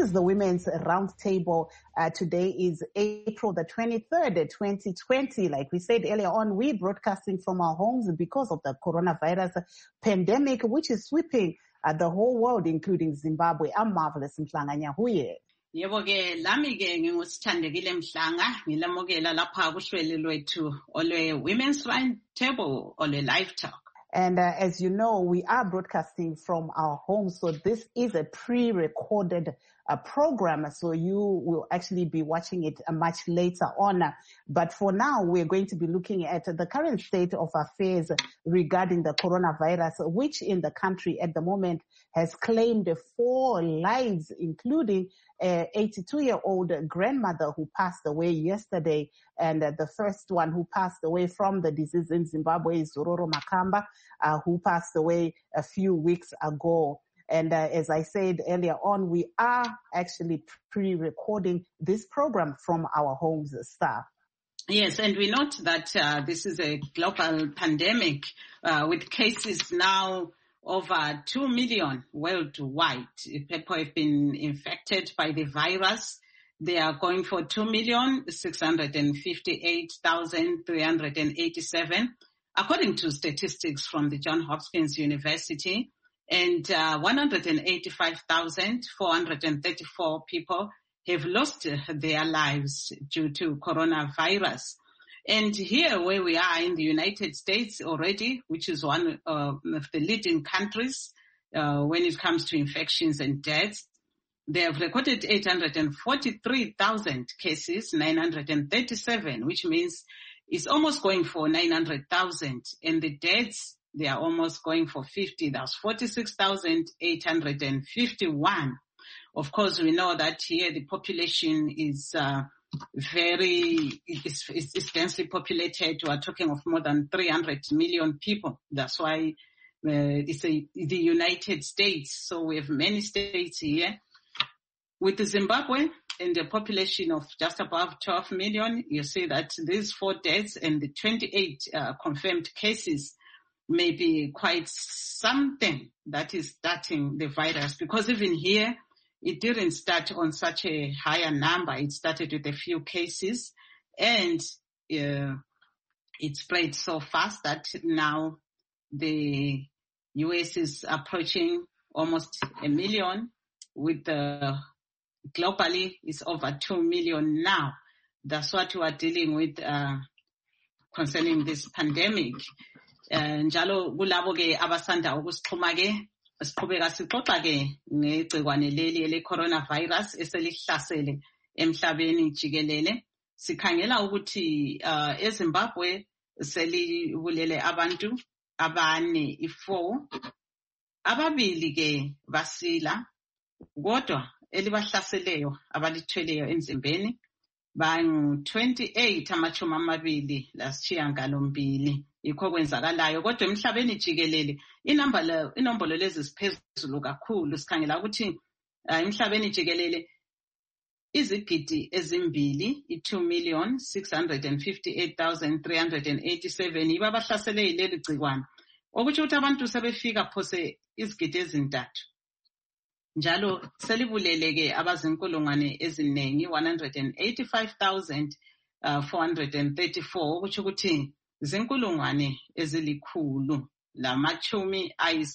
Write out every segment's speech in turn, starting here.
is the Women's Roundtable. Today is April the 23rd, 2020. Like we said earlier on, we're broadcasting from our homes because of the coronavirus pandemic, which is sweeping the whole world, including Zimbabwe. I'm Marvelous Mhlanga Nyahuye. Yebo ke lami ke ngingusithandekile Mhlanga ngilamukela lapha kuhlelo lwethu olwe Women's Roundtable olwe Live Talk. And as you know, we are broadcasting from our homes, so this is a pre-recorded program, so you will actually be watching it much later on. But for now, we're going to be looking at the current state of affairs regarding the coronavirus, which in the country at the moment has claimed 4 lives, including an 82-year-old grandmother who passed away yesterday, and the first one who passed away from the disease in Zimbabwe is Zororo Makamba, who passed away a few weeks ago. And as I said earlier on, we are actually pre-recording this program from our homes staff. Yes, and we note that this is a global pandemic with cases now over 2 million worldwide. People have been infected by the virus. They are going for 2,658,387, according to statistics from the Johns Hopkins University. And 185,434 people have lost their lives due to coronavirus. And here where we are in the United States already, which is one of the leading countries when it comes to infections and deaths, they have recorded 843,000 cases, 937, which means it's almost going for 900,000. And the deaths, they are almost going for 50. That's 46,851. Of course, we know that here the population is it's densely populated. We are talking of more than 300 million people. That's why it's the United States. So we have many states here. With Zimbabwe and the population of just above 12 million, you see that these 4 deaths and the 28 confirmed cases may be quite something that is starting the virus, because even here, it didn't start on such a higher number. It started with a few cases, and it spread so fast that now the U.S. is approaching almost 1 million, with globally it's over 2 million now. That's what we are dealing with concerning this pandemic. Njalo kulabo ke abasanda ukusixhuma ke siqhubeka sixoxa ke ngegcikwane leli ele coronavirus eselihlasele emhlabeni jikelele. Sikhangela ukuthi eZimbabwe selibulele abantu 4, 2 ke basila, kodwa elibahlaseleyo abalithweleyo emzimbeni bangu 28 amachumi 28. Yikho kwenzakalayo, kodwa emhlabeni jikelele inombolo lezi ziphezulu kakhulu. Sikhangela ukuthi emhlabeni jikelele izigidi ezimbili, 2,658,387 yibo abahlasele yileli gcikwane, okuthi ukuthi abantu sebefika phose izigidi ezintathu. Njalo selibuleleke abazinkulungwane eziningi, 185,434, okuthi ukuthi zinkulungwane ezilikhulu lamachumi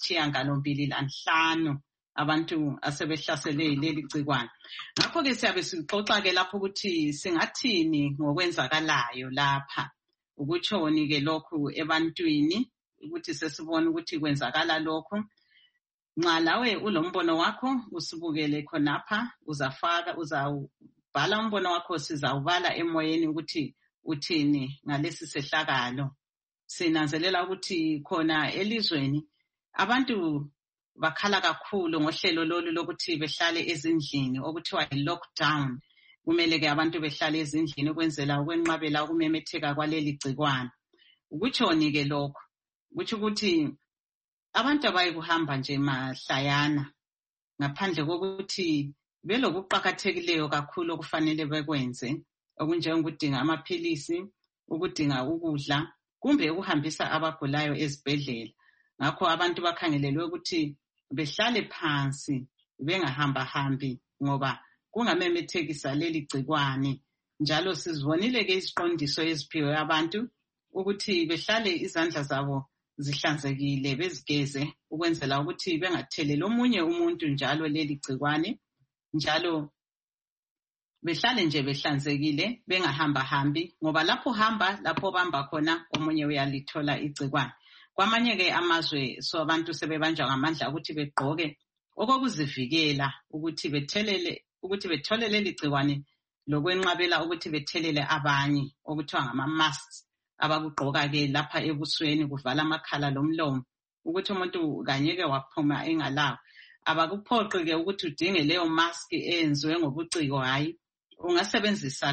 95 abantu asebehlasele leli gcikwane. Ngakho ke siyabe sixoxa ke lapho ukuthi singathini ngokwenzakalayo lapha, ukutshoni ke lokhu ebantwini, ukuthi sesibona ukuthi kwenzakala lokhu. Nxa lawe ulombono wakho usibukele khonapha, uzawubhala umbono wakho, sizawubala emoyeni ukuthi uthini ngalesi sehlakalo. Sinanzelela ukuthi khona elizweni abantu bakhala kakhulu ngohlelo lolu lokuthi behlale ezindlini okuthiwa yi-lockdown. Kumele ke abantu behlale ezindlini ukwenzela ukwenqabela ukumemetheka kwaleli gcikwane. Ukutshoni ke lokho, kuthi ukuthi abantu abayikuhamba nje mahlayana ngaphandle kokuthi belokuqhakathekileyo kakhulu okufanele bekwenze, okunjengokudinga amaphilisi, ukudinga ukudla, kumbe ukuhambisa abagulayo ezibhedlela. Ngakho abantu bakhangelelwe ukuthi behlale phansi, bengahambahambi ngoba kungamemethekisa leli gcikwane. Njalo sizibonile ke iziqondiso eziphiwe abantu ukuthi behlale izandla zabo zihlanzekile, bezigeze ukwenzela ukuthi bengatheleli omunye umuntu njalo leli gcikwane, njalo behlale nje behlanzekile, bengahambahambi, ngoba lapho hamba lapho bamba khona omunye uyalithola igcikwane. Kwamanye ke amazwe so abantu sebebanjwa ngamandla ukuthi begqoke okokuzivikela ukuthi bethole leli gcikwane lokwenqabela ukuthi bethelele abanye, okuthiwa ngama-masks abakugqoka ke lapha ebusweni kuvala amakhala lomlomo ukuthi umuntu kanyeke waphuma engalawo. Abakuphoqi ke ukuthi udinge leyo mask eyenziwe ngobuciko, hayi ungasebenzisa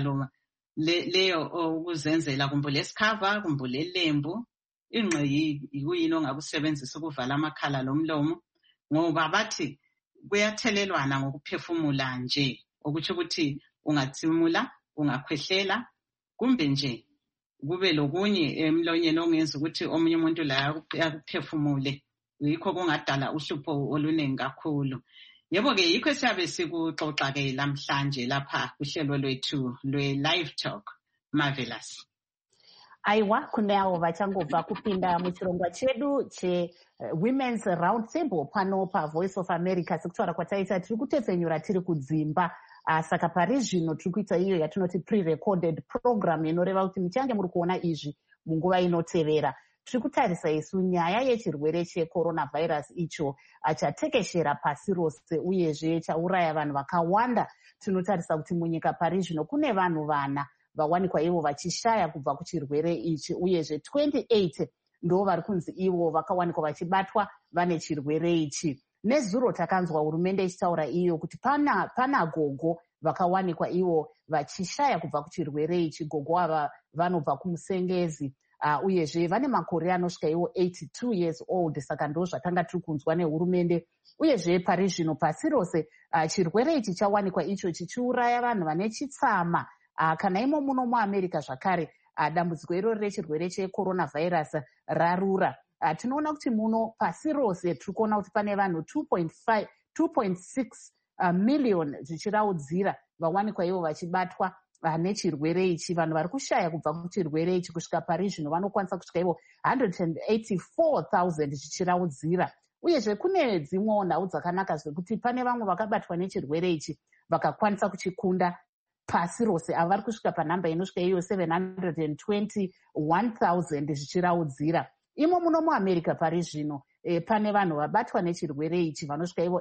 leyo ukuzenzela kumbule esikhava kumbule lembu ingqe yikuyini ongakusebenzisa ukuvala amakhala lomlomo, ngoba bathi kuyathelelwana ngokuphefumula nje, okuthi ukuthi ungathimula, ungakhwehlela, kumbe nje kube lokunye emlonyeni ongenza ukuthi omunye umuntu la akuphefumule, yikho kungadala uhlupho oluningi kakhulu. Yebo ke yikho siyabe sikuxoxa ke namhlanje lapha kuhlelo lwethu lwe-Live Talk Marvelous. Aiwa, kuneavo vachangobva kupinda muchirongwa chedu che-Women's Round Table pano paVoice of America. Sekutaura kwataita tiri kutepfenyura tiri kudzimba. Saka pari zvino tiri kuita iyo yatinoti pre-recorded program inoreva kuti muchange muri kuona izvi munguva inotevera. Tiri kutarisa isu nyaya yechirwere checoronavirus icho chatekeshera pasi rose uyezve chauraya vanhu vakawanda. Tinotarisa kuti munyika pari zvino kune vanhu vana vawanikwa ivo vachishaya kubva kuchirwere ichi, uyezve 28 ndo vari kunzi ivo vakawanikwa vachibatwa vane chirwere ichi. Nezuro takanzwa hurumende ichitaura iyo kuti pana gogo vakawanikwa ivo vachishaya kubva kuchirwere ichi. Gogo ava vanobva kumusengezi uyezve vane makore anosvika ivo 82 years old. Saka ndo zvakanga tiri kunzwa nehurumende. Uyezve pari zvino pasi rose chirwere ichi chawanikwa icho chichiuraya vanhu vane chitsama. Kana imo muno muAmerica zvakare dambudziko irori rechirwere checoronavirus rarura. Tinoona kuti muno pasi rose tiri kuona kuti pane vanhu 2.6 million zvichiraudzira vawanikwa ivo vachibatwa nechirwere ichi. Vanhu vari kushaya kubva kuchirwere ichi kusvika pari zvino vanokwanisa kusvika ivo 184,000 zvichiraudzira. Uyezve kune dzimwewo nhau dzakanaka zvekuti pane vamwe vakabatwa nechirwere ichi vakakwanisa kuchikunda pasi rose. Ava vari kusvika panhamba inosvika iyo 721,000 zvichiraudzira. Imo muno muAmerica pari zvino pane vanhu vabatwa nechirwere ichi vanosvika ivo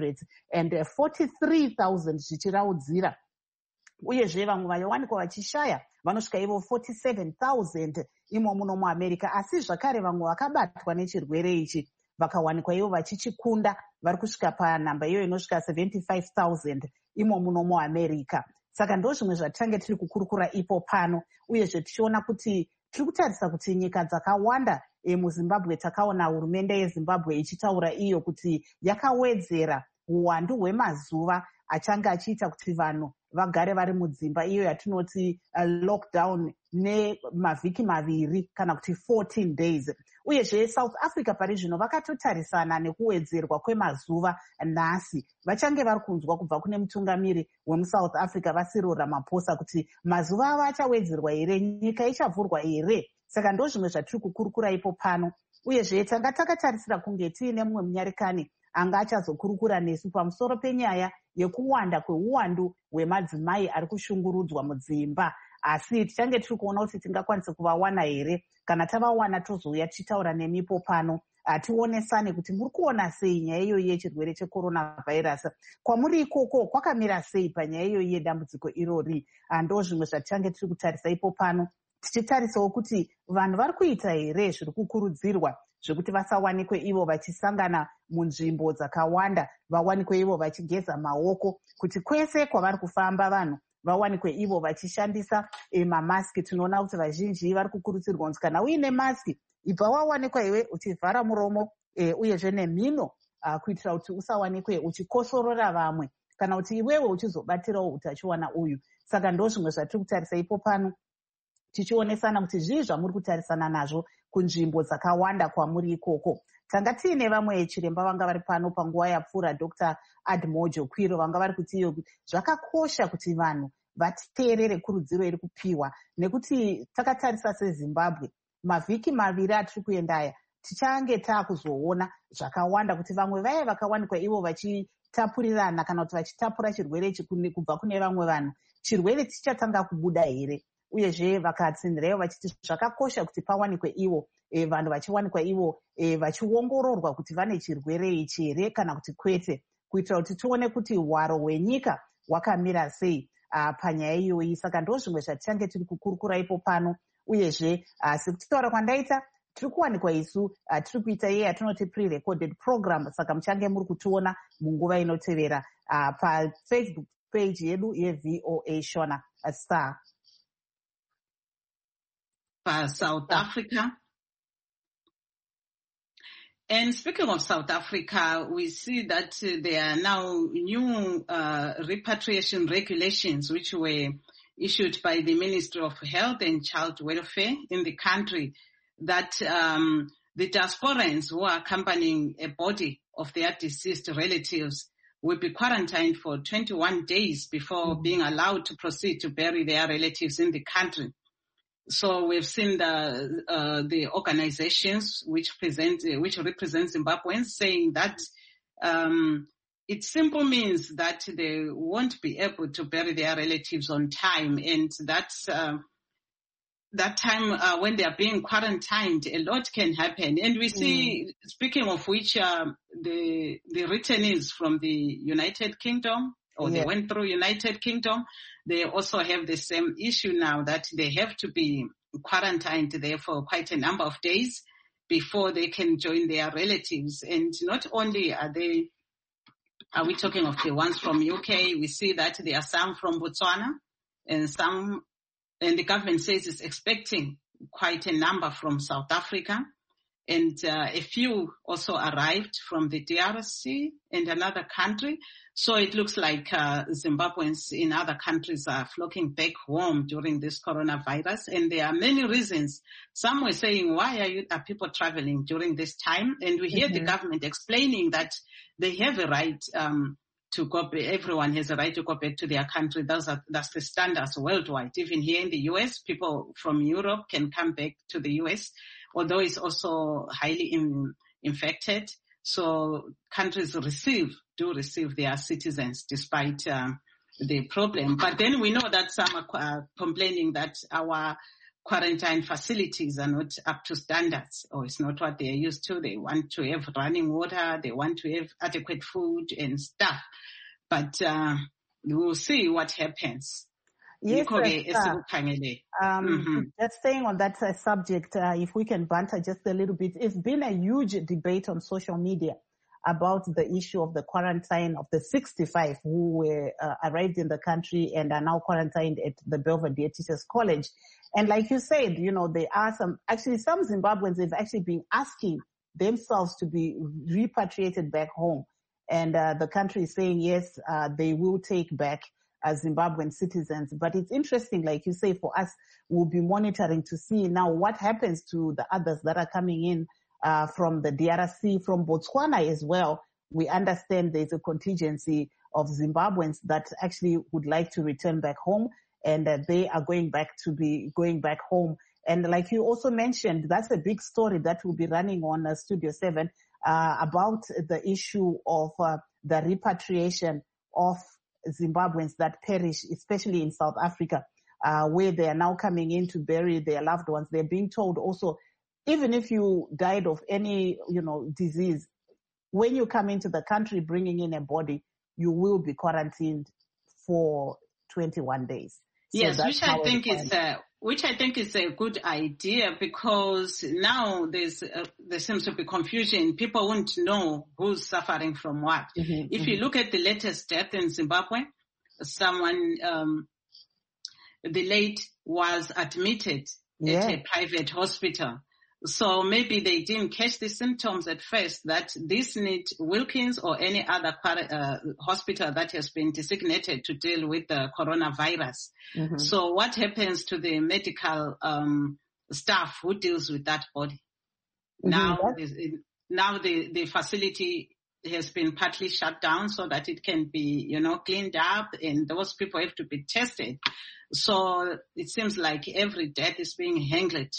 843,000 zvichiraudzira. Uyezve vamwe vawanikwa vachishaya vanosvika ivo 47,000 imo muno muAmerica. Asi zvakare vamwe vakabatwa nechirwere ichi vakawanikwa ivo vachichikunda vari kusvika panhamba iyo inosvika 75,000 imo muno muAmerica. Saka ndo zvimwe zvatitange tiri kukurukura ipo pano. Uyezve tichiona kuti tiri kutarisa kuti nyika dzakawanda muZimbabwe takaona hurumende yeZimbabwe ichitaura iyo kuti yakawedzera uwandu hwemazuva achange achiita kuti vanhu vagare vari mudzimba, iyo yatinoti lockdown, nemavhiki maviri kana kuti 14 days. Uyezve South Africa pari zvino vakatotarisana nekuwedzerwa kwemazuva nhasi. Vachange vari kunzwa kubva kune mutungamiri wemuSouth Africa vaCyril Ramaphosa kuti mazuva avo achawedzerwa here, nyika ichavhurwa here. Saka ndo zvimwe zvatiri kukurukura ipo pano. Uyezve tanga takatarisira kunge tiine mumwe munyarekani anga achazokurukura nesu pamusoro penyaya yekuwanda kweuwandu hwemadzimai ari kushungurudzwa mudzimba. Asi tichange tiri kuona kuti tingakwanisa kuvawana here. Kana tavawana tozouya tichitaura nemipo pano tionesane kuti muri kuona sei nyaya iyoyi yechirwere checoronavirus. Kwamuri ikoko kwakamira sei panyaya iyoyi yedambudziko irori. Ndo zvimwe zvatichange tiri kutarisa ipo pano, tichitarisawo kuti vanhu vari kuita here zviri kukurudzirwa zvekuti vasawanikwe ivo vachisangana munzvimbo dzakawanda, vawanikwe ivo vachigeza maoko, kuti kwese kwavari kufamba vanhu vawanikwe ivo vachishandisa mamaski. Tinoona kuti vazhinji vari kukurudzirwa kuti kana uine maski ibva wawanikwa iwe uchivhara muromo uyezve nemhino kuitira kuti usawanikwe uchikosorora vamwe kana kuti iwewe uchizobatirawo utachiwana uyu. Saka ndo zvimwe zvatiri kutarisa ipo pano, tichionesana kuti zvii zvamuri kutarisana nazvo kunzvimbo dzakawanda kwamuri ikoko. tanga tiine vamwe chiremba vanga vari pano panguva yapfuura Dr. Admojo Kwiro vanga vari kuti iyo zvakakosha kuti vanhu vateerere kurudziro iri kupiwa, nekuti takatarisa seZimbabwe mavhiki 2 atiri kuenda aya tichange taakuzoona zvakawanda kuti vamwe vaya vakawanikwa ivo vachitapurirana kana kuti vachitapura chirwere ichi kubva kune vamwe vanhu, chirwere chichatanga kubuda here. Uyezve vakatsinzirewo vachiti zvakakosha kuti pawanikwe ivo vanhu vachiwanikwa ivo vachiongororwa kuti vane chirwere ichi here kana kuti kwete, kuitira kuti tione kuti hwaro hwenyika hwakamira sei panyaya iyoyi. Saka ndo zvimwe zvatichange tiri kukurukurapo pano. Uyezve sekutaura kwandaita tiri kuwanikwa isu tiri kuita iye yatinoti pre-recorded program, saka muchange muri kutiona munguva inotevera paFacebook page yedu yeVOA Shona Star. South Africa. And speaking of South Africa, we see that there are now new repatriation regulations which were issued by the Ministry of Health and Child Welfare in the country, that the diasporans who are accompanying a body of their deceased relatives will be quarantined for 21 days before being allowed to proceed to bury their relatives in the country. So we've seen the organizations which represent Zimbabweans saying that it simply means that they won't be able to bury their relatives on time, and that time when they are being quarantined, a lot can happen. And we see, speaking of which, the returnees from the United Kingdom, or they went through United Kingdom, they also have the same issue now, that they have to be quarantined there for quite a number of days before they can join their relatives. And not only are we talking of the ones from UK, we see that there are some from Botswana, and the government says it's expecting quite a number from South Africa. And a few also arrived from the DRC and another country. So it looks like Zimbabweans in other countries are flocking back home during this coronavirus. And there are many reasons. Some were saying, why are people traveling during this time? And we hear the government explaining that they have a right to go. Everyone has a right to go back to their country. That's the standards worldwide. Even here in the US, people from Europe can come back to the US, although it's also highly infected. So countries do receive their citizens despite the problem. But then we know that some are complaining that our quarantine facilities are not up to standards, or it's not what they're used to. They want to have running water, they want to have adequate food and stuff. But we'll see what happens. Yes, just staying on that subject, if we can banter just a little bit, it's been a huge debate on social media about the issue of the quarantine of the 65 who were arrived in the country and are now quarantined at the Belvedere Teachers College. And like you said, there are some Zimbabweans have actually been asking themselves to be repatriated back home. And the country is saying, yes, they will take back Zimbabwean citizens. But it's interesting, like you say, for us, we'll be monitoring to see now what happens to the others that are coming in from the DRC, from Botswana as well. We understand there's a contingency of Zimbabweans that actually would like to return back home, and they are going back home. And like you also mentioned, that's a big story that will be running on Studio 7 about the issue of the repatriation of Zimbabweans that perish, especially in South Africa, where they are now coming in to bury their loved ones. They're being told also, even if you died of any, disease, when you come into the country bringing in a body, you will be quarantined for 21 days. So yes, which I think is a good idea, because now there seems to be confusion. People won't know who's suffering from what. If you look at the latest death in Zimbabwe, someone, the late was admitted at a private hospital. So maybe they didn't catch the symptoms at first, that this needs Wilkins or any other hospital that has been designated to deal with the coronavirus. So what happens to the medical staff who deals with that body? Now now the facility has been partly shut down so that it can be, cleaned up, and those people have to be tested. So it seems like every death is being handled,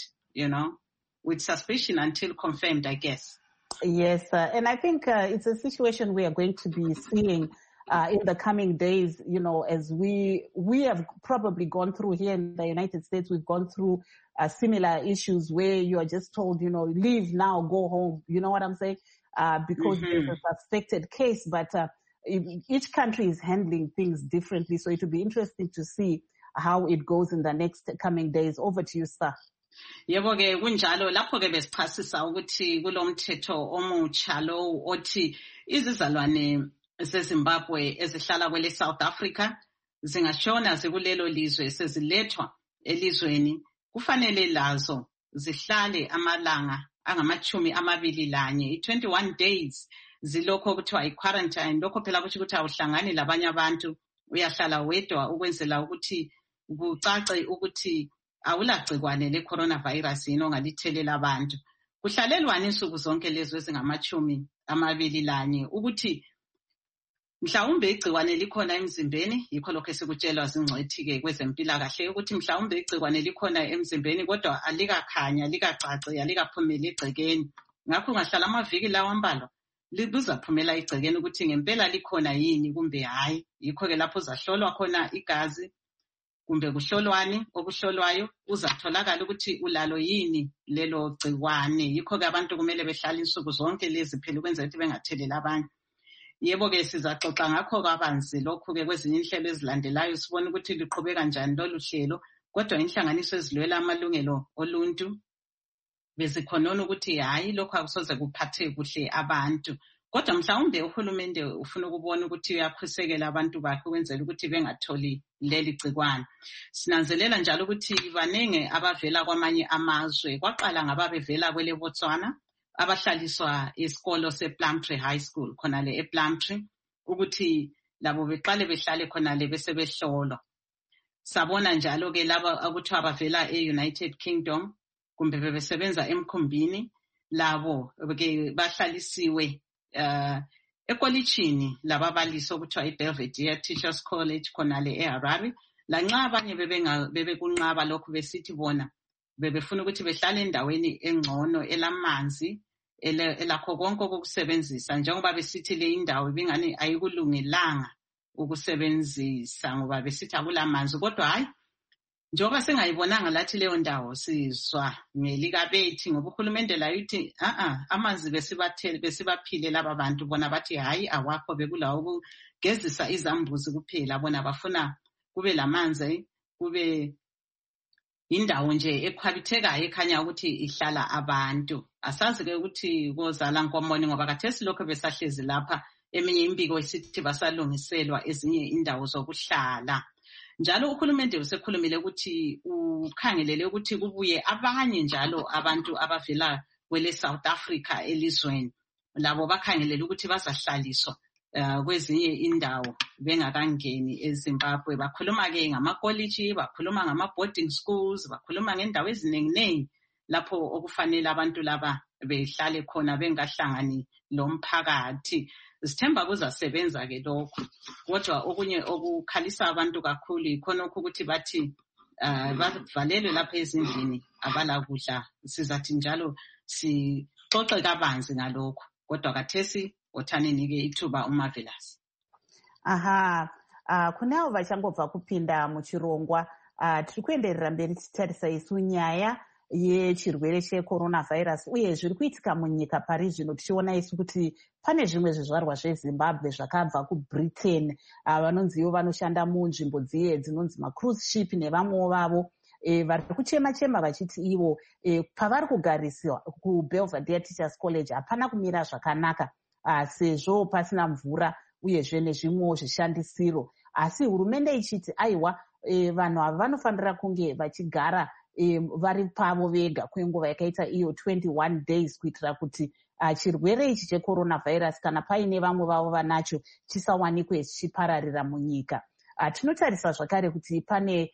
with suspicion until confirmed, I guess. Yes, and I think it's a situation we are going to be seeing in the coming days, as we have probably gone through here in the United States. We've gone through similar issues where you are just told, leave now, go home. You know what I'm saying? Because there's a suspected case, but each country is handling things differently. So it will be interesting to see how it goes in the next coming days. Over to you, sir. Yebo ke kunjalo lapho ke besichasisa ukuthi kulomthetho omutsha lo othi izizalwane zeZimbabwe ezihlala kwele South Africa zingashona zikulelo lizwe sezilethwa elizweni kufanele lazo zihlale amalanga angamachumi 21 days zilokho kuthiwa i-quarantine. Lokho phela kuthi ukuthi awuhlangani labanye abantu, uyahlala wedwa ukwenzela ukuthi kucace ukuthi awulagcikwane le-coronavirus yini ongalithelela abantu. Kuhlalelwana insuku zonke lezo ezingamachumi 21 ukuthi mhlawumbe igcikwane likhona emzimbeni, yikho lokho esikutshelwa zingcwethi-ke kwezempilakahle ukuthi mhlawumbe igcikwane likhona emzimbeni kodwa alikakhanya, likacaci, alikaphumeli egcekeni. Ngakho ungahlala amaviki lawa ambalwa lizaphumela egcekeni ukuthi ngempela likhona yini kumbe hayi. Yikho-ke lapho uzahlolwa khona igazi kumbe kuhlolwani okuhlolwayo uzatholakala ukuthi ulalo yini lelo gcikwane. Yikho-ke abantu kumele behlale insuku zonke lezi phela ukwenza ukuthi bengatheleli abanye. Yebo-ke sizaxoxa ngakho kabanzi lokhu-ke kwezinye inhlelo ezilandelayo sibone ukuthi liqhubeka njani lolu hlelo. Kodwa inhlanganiso ezilwela amalungelo oluntu bezikhonona ukuthi hayi lokhu akusoze kuphathe kuhle abantu. Kodwa mhlawumbe uhulumende ufuna ukubona ukuthi uyakhusekela abantu bakhe ukwenzela ukuthi bengatholi leli gcikwane. Sinanzelela njalo ukuthi baningi abavela kwamanye amazwe. Kwaqala ngababevela kwele Botswana abahlaliswa isikolo sePlumtree High School khonale ePlumtree ukuthi labo beqale behlale khonale bese behlolwa. Sabona njalo ke laba ukuthi abavela eUnited Kingdom kumbe bebesebenza emkhumbini labo ke bahlalisiwe ekolitshini lababalisi okuthiwa iBelvedere Teachers College khonale eHarare. Lanxa abanye bebekunqaba lokhu besithi bona bebefuna ukuthi behlale endaweni engcono elamanzi elakho konke okusebenzisa, njengoba besithi le indawo ibingani ayikulungelanga ukusebenzisa ngoba besithi akulamanzi. Kodwa hayi, njengoba sengayibonanga lathi leyo ndawo sizwa ngelikabethi ngoba uhulumende la yuthi amanzi besibaphile laba bantu, bona bathi hayi awakho, bekulawo ukugezisa izambuzi kuphela. Bona bafuna kube lamanzi, kube indawo nje ekhwabithekayo ekhanya ukuthi ihlala abantu. Asazi-ke ukuthi kozala nkomoni ngoba khathesi lokho besahlezi lapha eminye imbiko isithi basalungiselwa ezinye indawo zokuhlala. Njalo uhulumende usekhulumile ukuthi ukhangelele ukuthi kubuye abanye njalo abantu abavela kwele South Africa elizweni. Labo bakhangelele ukuthi bazahlaliswa kwezinye indawo bengakangeni eZimbabwe. Bakhuluma-ke ngamakoliji, bakhuluma ngama-boarding schools, bakhuluma ngendawo ezinenginengi lapho okufanele abantu laba behlale khona bengahlangani lomphakathi. Sithemba kuzasebenza-ke lokhu. Kodwa okunye okukhalisa abantu kakhulu yikhonokho ukuthi bathi bavalelwe lapha ezindlini abala kudla. Sizathi njalo sixoxe kabanzi ngalokhu. Kodwa kathesi othaneni-ke ithuba uMarvelous. Kune avo vachangobva kupinda muchirongwa tiri kuenderera mberi tichitarisa isu nyaya yechirwere checoronavirus uye zviri kuitika munyika pari zvino, tichiona isu kuti pane zvimwe zvizvarwa zveZimbabwe zvakabva kuBritain vanonziwo vanoshanda munzvimbo dziye dzinonzi macruise ship nevamwewo vavo vari kuchema-chema vachiti ivo pavari kugariswa kuBelvedere Teachers College hapana kumira zvakanaka sezvo pasina mvura uyezve nezvimwewo zvishandisiro. Asi hurumende ichiti aiwa vanhu ava vanofanira kunge vachigara vari pavo vega kwenguva yakaita iyo 21 days kuitira kuti chirwere ichi checoronavirus kana paine vamwe vavo vanacho chisawanikwe chichipararira munyika. Tinotarisa zvakare kuti pane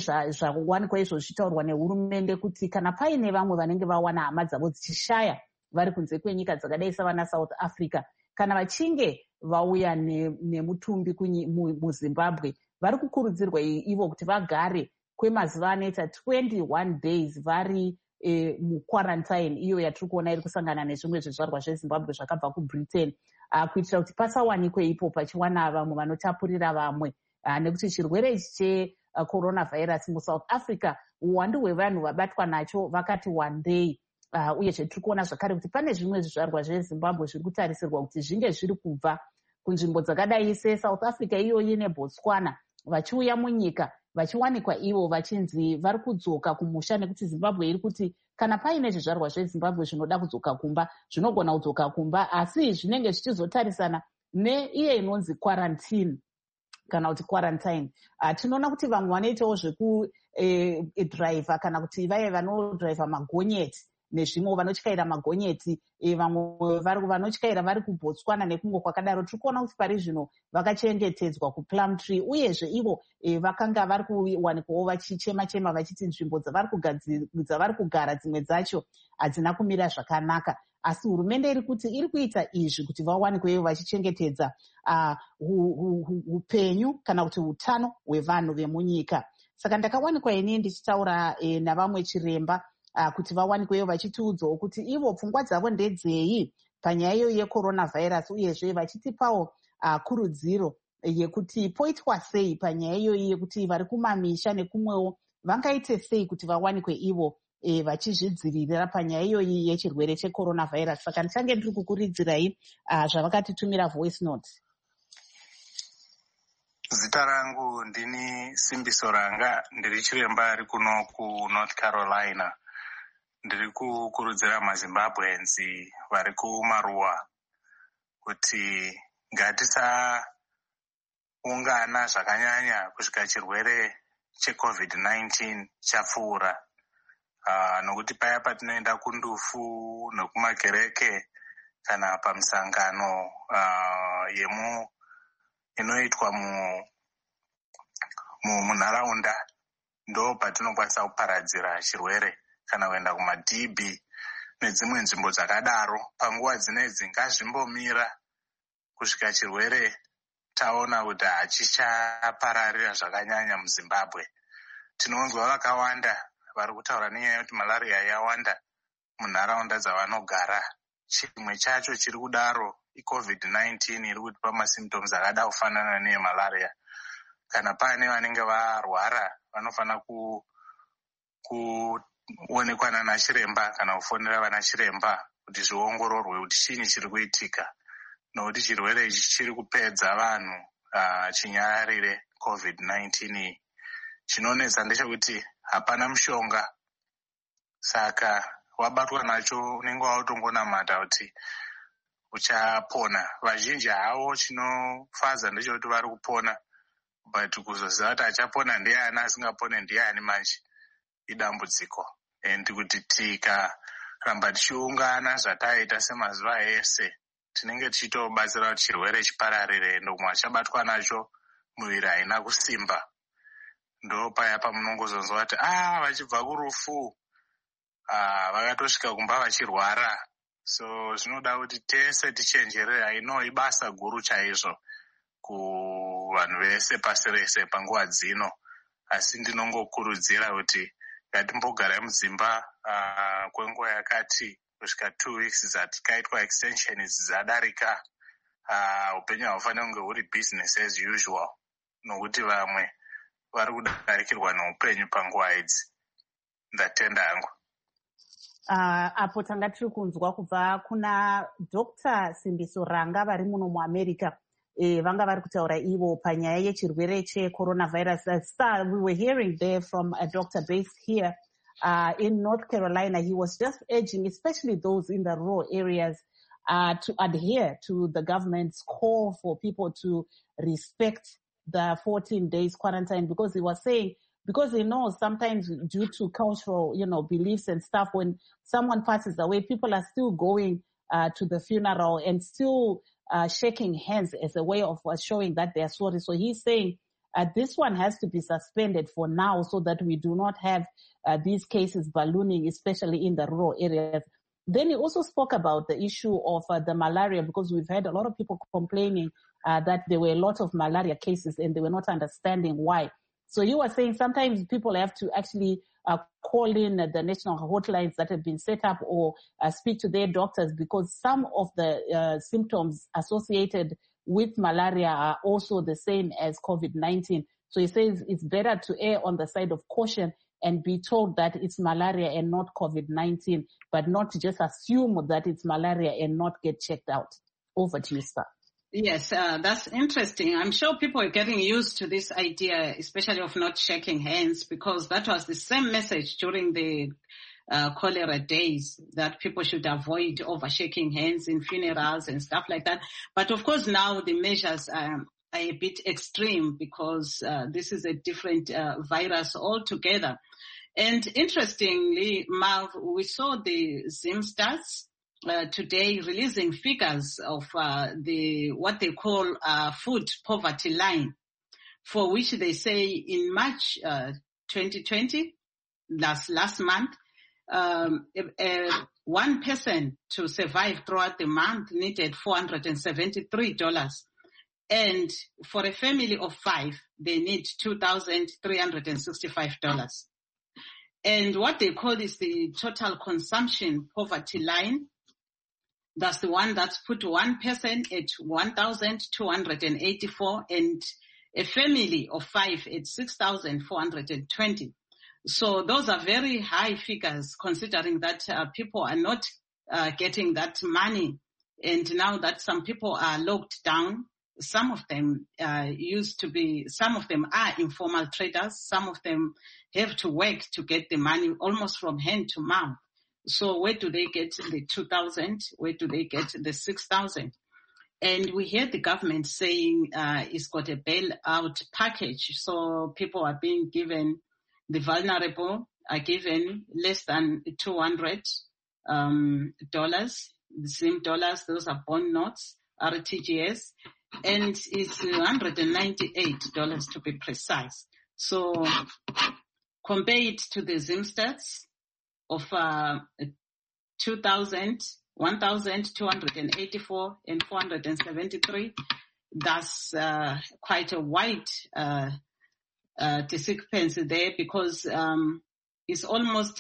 zvawanikwa izvo zvichitaurwa nehurumende kuti kana paine vamwe vanenge vawana hama dzavo dzichishaya vari kunze kwenyika dzakadai savana South Africa, kana vachinge vauya nemutumbi muZimbabwe, vari kukurudzirwa ivo kuti vagare kwemazuva anoita 21 days vari muquarantine, iyo yatiri kuona iri kusangana nezvimwe zvizvarwa zveZimbabwe zvakabva kuBritain, kuitira kuti pasawanikwe ipo pachiwana vamwe vanotapurira vamwe, nekuti chirwere ichi checoronavirus muSouth Africa, uwandu hwevanhu vabatwa nacho vakati wandei. Uyezve tiri kuona zvakare kuti pane zvimwe zvizvarwa zveZimbabwe zviri kutarisirwa kuti zvinge zviri kubva kunzvimbo dzakadai seSouth Africa iyoyi neBotswana, vachiuya munyika vachiwanikwa ivo vachinzi vari kudzoka kumusha, nekuti Zimbabwe iri kuti kana paine zvizvarwa zveZimbabwe zvinoda kudzoka kumba zvinogona kudzoka kumba, asi zvinenge zvichizotarisana neiye inonzi quarantine kana kuti quarantine. Tinoona kuti vamwe vanoitawo zvekudhiraivha kana kuti vaye vanodhiraivha magonyeti nezvimwe vanotyaira magonyeti, vamwe vanotyaira vari kuBotswana nekumwe kwakadaro. Tiri kuona kuti pari zvino vakachengetedzwa kuPlumtree, uyezve ivo vakanga vari kuwanikwawo vachichema-chema vachiti nzvimbo dzavari kugara dzimwe dzacho hadzina kumira zvakanaka, asi hurumende iri kuti iri kuita izvi kuti vawanikwewo vachichengetedza upenyu kana kuti utano hwevanhu vemunyika. Saka ndakawanikwa ini ndichitaura navamwe chiremba kuti vawanikwewo vachitiudzawo kuti ivo pfungwa dzavo ndedzei panyaya iyo yecoronavirus, uyezve vachitipawo kurudziro yekuti poitwa sei panyaya iyoyi yekuti vari kumamisha nekumwewo vangaite sei kuti vawanikwe ivo vachizvidzivirira panyaya iyoyi yechirwere checoronavirus. Saka ndichange ndiri kukuridzirai zvavakatitumira voice note. Zita rangu ndini Simbiso Ranga, ndiri chiremba ari kuno kuNorth Carolina. Ndiri kukurudzira maZimbabweans vari kumaruwa kuti ngatisaungana zvakanyanya kusvika chirwere cheCovid-19 chapfuura, nokuti paya patinoenda kundufu nekumakereke kana pamisangano inoitwa munharaunda, ndo patinokwanisa kuparadzira chirwere, kana kuenda kumaDB nedzimwe nzvimbo dzakadaro. Panguva dzinedzi ngazvimbomira kusvika chirwere taona kuti hachichapararira zvakanyanya muZimbabwe. Tinonzwa vakawanda vari kutaura nenyaya yekuti malaria yawanda munharaunda dzavanogara. Chimwe chacho chiri kudaro iCovid-19 iri kutipa masymptoms akada kufanana neyemalaria. Kana pane vanenge varwara vanofana kuonekwa nana chiremba kana kufonera vana chiremba kuti zviongororwe kuti chiini chiri kuitika, nokuti chirwere ichi chiri kupedza vanhu chinyararire COVID-19. Chinonetsa ndechekuti hapana mushonga, saka wabatwa nacho unenge wautongonamata kuti uchapona. Vazhinji havo chinofaza ndechekuti vari kupona, but kuzoziva kuti achapona ndiani asingapone ndiani manje idambudziko. And kuti tikaramba tichiungana zvataita semazuva ese, tinenge tichitobatsira kuti chirwere chipararire, ndomwe chabatwa nacho muviri haina kusimba. Ndo paya pamunongozonzwa kuti vachibva kurufu vakatosvika kumba vachirwara. So zvinoda kuti tese tichenjerere. Ibasa guru chaizvo kuvanhu vese pasi rese panguva dzino, asi ndinongokurudzira kuti ngatimbogarai mudzimba kwenguva yakati kusvika 2 weeks dzatikaitwa extension dzadarika. Upenyu haufaniri kunge huri business as usual, nokuti vamwe vari kudarikirwa neupenyu panguva idzi. Ndatenda hangu. Apo tanga tiri kunzwa kubva kuna Dr. Simbiso Ranga vari muno muAmerica, vanga vari kutaura ivo panyaya yechirwere checoronavirus. We were hearing there from a doctor based here in North Carolina. He was just urging, especially those in the rural areas, to adhere to the government's call for people to respect the 14 days quarantine, because he was saying, because he knows sometimes due to cultural, beliefs and stuff, when someone passes away, people are still going to the funeral and still shaking hands as a way of showing that they are sorry. So he's saying this one has to be suspended for now so that we do not have these cases ballooning, especially in the rural areas. Then he also spoke about the issue of the malaria, because we've had a lot of people complaining that there were a lot of malaria cases and they were not understanding why. So you were saying sometimes people have to actually call in the national hotlines that have been set up, or speak to their doctors, because some of the symptoms associated with malaria are also the same as COVID-19. So he says it's better to err on the side of caution and be told that it's malaria and not COVID-19, but not just assume that it's malaria and not get checked out. Over to you, sir. Yes, that's interesting. I'm sure people are getting used to this idea, especially of not shaking hands, because that was the same message during the cholera days, that people should avoid over shaking hands in funerals and stuff like that. But of course now the measures are a bit extreme, because this is a different virus altogether. And interestingly, Marv, we saw the Zimstats today releasing figures of what they call food poverty line, for which they say in March 2020, last month, one person to survive throughout the month needed $473. And for a family of 5, they need $2,365. And what they call is the total consumption poverty line. That's the one that's put one person at 1,284 and a family of 5 at 6,420. So those are very high figures, considering that people are not getting that money. And now that some people are locked down, some of them some of them are informal traders. Some of them have to work to get the money almost from hand to mouth. So where do they get the 2,000? Where do they get the 6,000? And we hear the government saying it's got a bailout package. So people are being given, the vulnerable are given less than $200, the same dollars. Those are bond notes, RTGS. And it's $198 to be precise. So compare it to the Zimstats of 1,284 and 473. That's quite a wide discrepancy there, because it's almost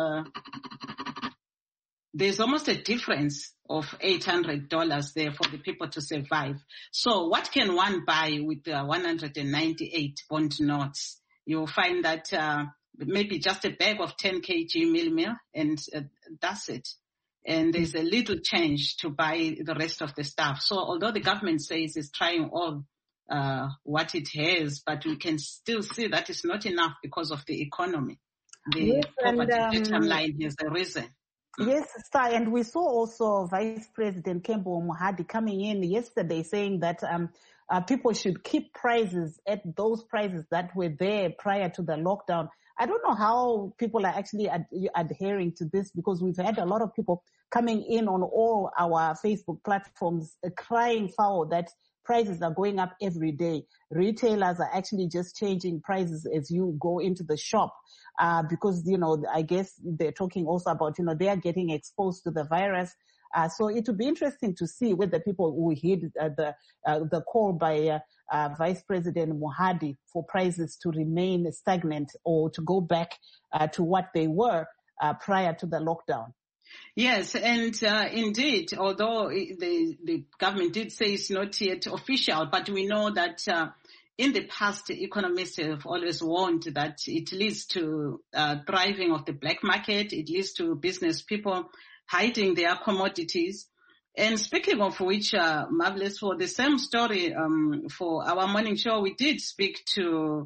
there's almost a difference of $800 there for the people to survive. So what can one buy with 198 bond notes? You'll find that maybe just a bag of 10 kg meal, and that's it. And there's a little change to buy the rest of the stuff. So although the government says it's trying all what it has, but we can still see that it's not enough because of the economy. The poverty line has arisen. Yes, sir. And we saw also Vice President Kembo Mohadi coming in yesterday saying that people should keep prices at those prices that were there prior to the lockdown. I don't know how people are actually adhering to this, because we've had a lot of people coming in on all our Facebook platforms crying foul that prices are going up every day. Retailers are actually just changing prices as you go into the shop, because, I guess they're talking also about, they are getting exposed to the virus. So it would be interesting to see whether people will heed the call by Vice President Mohadi for prices to remain stagnant or to go back to what they were prior to the lockdown. Yes, and indeed, although the government did say it's not yet official, but we know that in the past, economists have always warned that it leads to thriving of the black market. It leads to business people hiding their commodities. And speaking of which, Marvelous, for the same story for our morning show, we did speak to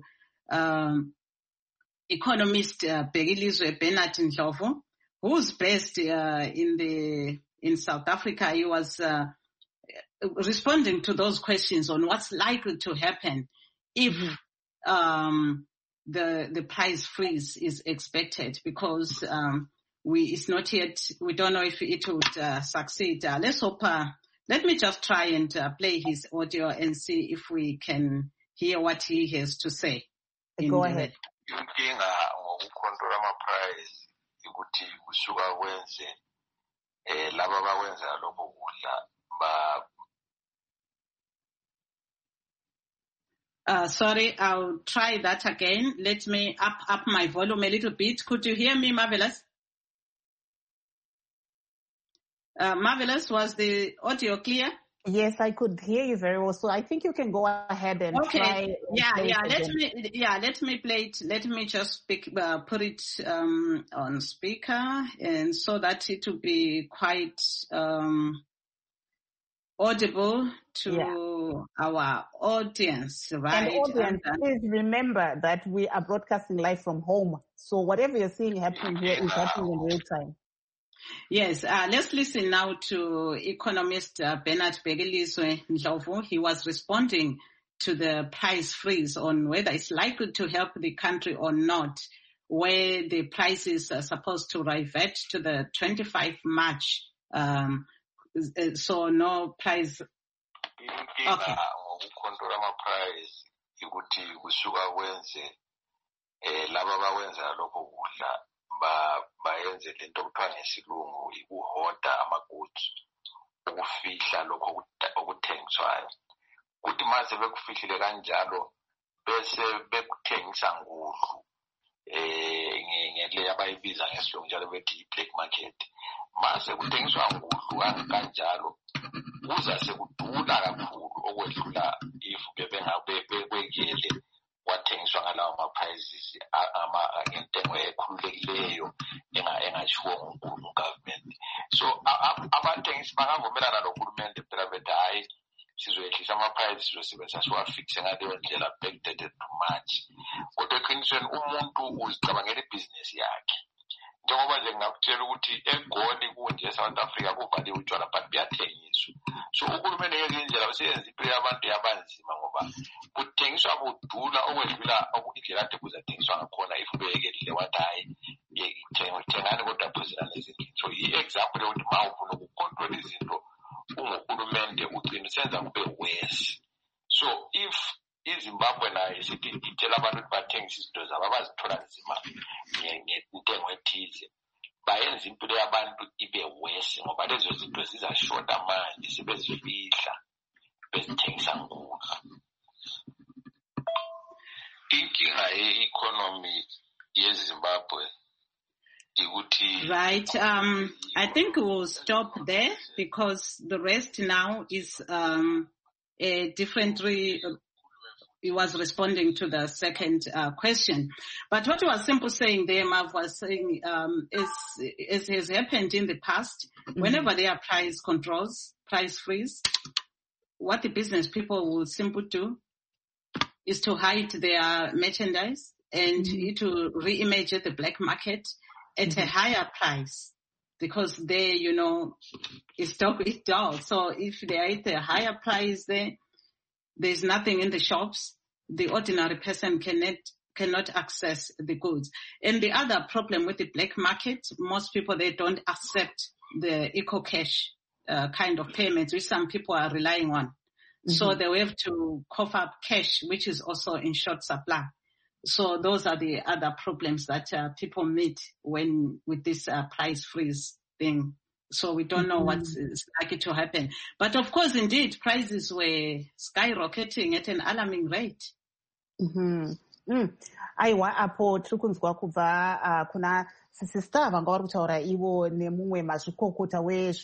economist Bhekilizwe Bernard Ndlovu, who's based in South Africa. He was responding to those questions on what's likely to happen if the price freeze is expected, because it's not yet, we don't know if it would succeed. Let's hope, let me just try and play his audio and see if we can hear what he has to say. Go ahead. Inkinga ngokukhontrola ama-price ukuthi kusuka kwenze laba bawenza lokho kudla ba. Sorry, I'll try that again. Let me up my volume a little bit. Could you hear me, Marvelous? Marvelous, was the audio clear? Yes, I could hear you very well. So I think you can go ahead and try. Let me play it. Let me just put it on speaker, and so that it will be quite audible to our audience, right? And audience, please remember that we are broadcasting live from home. So whatever you're seeing happening here is happening in real time. Yes, let's listen now to economist Bernard Bhekilizwe Ndlovu. He was responding to the price freeze on whether it's likely to help the country or not, where the prices are supposed to revert to the 25 March. So no price. Okay. Ukukontrola ama-price ukuthi kusuka kwenze laba bawenza lokho kudla bayenze lento okuthiwa ngesilungu ikuhoda ama-goods ukufihla lokho okuthengiswayo kuthi mase bekufihlile kanjalo bese bekuthengisa ngudlu ngele abayibiza ngesilungu njalo bethi i-black market mase kuthengiswa ngudlu kanjalo kuza sekudula kakhulu okwedlula if bebengabekele wathengiswa ngalawo ama-prices ngentengo ekhululekileyo engashiwo ngunkulu government. So abathengisi bangavumelana nohulumende phela bethi hayi sizoyehlisa ama-prices sizosebenzisa siwafikise ngaleyo ndlela backdated to March. Kodwa eqinisweni umuntu uzicabangela ibhizinesi yakhe. Njengoba nje ngakutshela ukuthi eGoli kunje eSouth Africa kuvaliwe utshwala but buyathengiswa. So uhulumende ngeke indlela useyenza impilo yabantu yabanzima ngoba kuthengiswa budula okwedlula indlela ade kuzathengiswa ngakhona if ubeyekelile wathi hayi thengani kodwa phuzela nezindlu. So i-example yokuthi ma ufuna ukukontrola izinto unguhulumende ugcina usenza kube worse. So if iZimbabwe nayo sithi itshela abantu ukuthi bathengise izinto zabo abazithola nzima ngentengo ethize bayenza impilo yabantu ibe worse ngoba lezo zinto zizashota manje sebezifihla bezithengisa ngudlu. Inkinga ye-economy yeZimbabwe ikuthi right. I think we'll stop there because the rest now is a different. He was responding to the second question. But what he was simply saying there, Marv was saying, is has happened in the past, whenever there are price controls, price freeze, what the business people will simply do is to hide their merchandise and to re-image the black market at a higher price because they, it's dog eat dog. So if they are at a higher price there's nothing in the shops. The ordinary person cannot access the goods. And the other problem with the black market, most people, they don't accept the eco-cash kind of payments, which some people are relying on. So they will have to cough up cash, which is also in short supply. So those are the other problems that people meet with this price freeze thing. So we don't know what's likely to happen. But of course, indeed, prices were skyrocketing at an alarming rate. Aiwa apo tiri kunzwa kubva kuna sisista vanga vari kutaura ivo nemumwe mazvikokota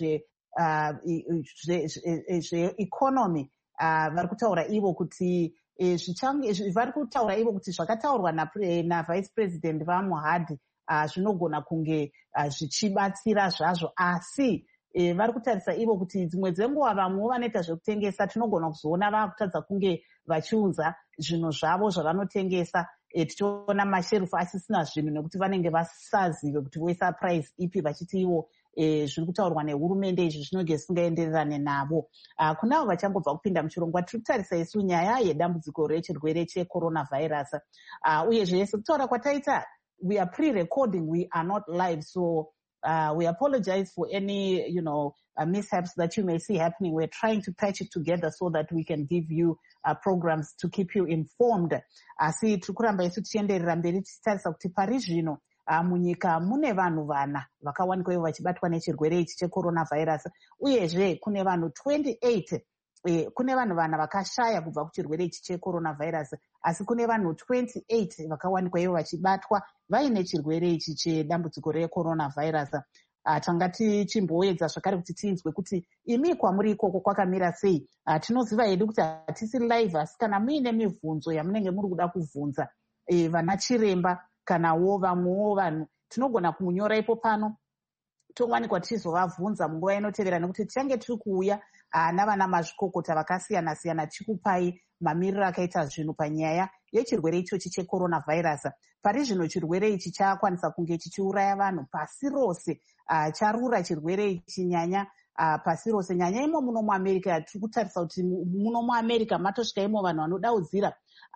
wezveeconomy vari kutaura ivo kuti vari kutaura ivo kuti zvakataurwa navice president vaMuhadhi zvinogona kunge zvichibatsira zvazvo asi vari kutarisa ivo kuti dzimwe dzenguva vamwe vanoita zvekutengesa tinogona kuzoona vakutadza kunge vachiunza zvinhu zvavo zvavanotengesa tichiona masherufu asisina zvinhu nekuti vanenge vasazive kuti voisa price ipi vachiti ivo zviri kutaurwa nehurumende izvi zvinenge zvisingaendererane navo. Kunavo vachangobva kupinda muchirongwa tiri kutarisa isu nyaya yedambudziko rechirwere checoronavirus uyezve sekutaura kwataita we are pre-recording, we are not live, so we apologize for any mishaps that you may see happening. We're trying to patch it together so that we can give you programs to keep you informed. Asi tiri kuramba isu tichienderera mberi tichitarisa kuti pari zvino munyika mune vanhu vana vakawanikwa vachibatwa nechirwere ichi checoronavirus, uyezve kune vanhu 28 kune vanhu vana vakashaya kubva kuchirwere ichi checoronavirus, asi kune vanhu 28 vakawanikwa ivo vachibatwa vaine chirwere ichi chedambudziko recoronavirus. Tanga tichimboedza zvakare kuti tinzwe kuti imi kwamuri ikoko kwakamira sei. Tinoziva hedu kuti hatisi live, asi kana muine mibvunzo yamunenge muri kuda kubvunza vana chiremba kanawo vamwewo vanhu, tinogona kumunyora ipo pano towanikwa tichizovabvunza munguva inotevera, nekuti tichange tiri kuuya navana mazvikokota vakasiyana siyana tichikupai mamiriro akaita zvinhu panyaya yechirwere ichochi checoronavirus. Pari zvino chirwere ichi chakwanisa kunge chichiuraya vanhu pasi rose, charura chirwere ichi nyanya pasi rose, nyanya imo muno muamerica. Tiri kutarisa kuti muno muamerica matosvika imo vanhu vanodaudzira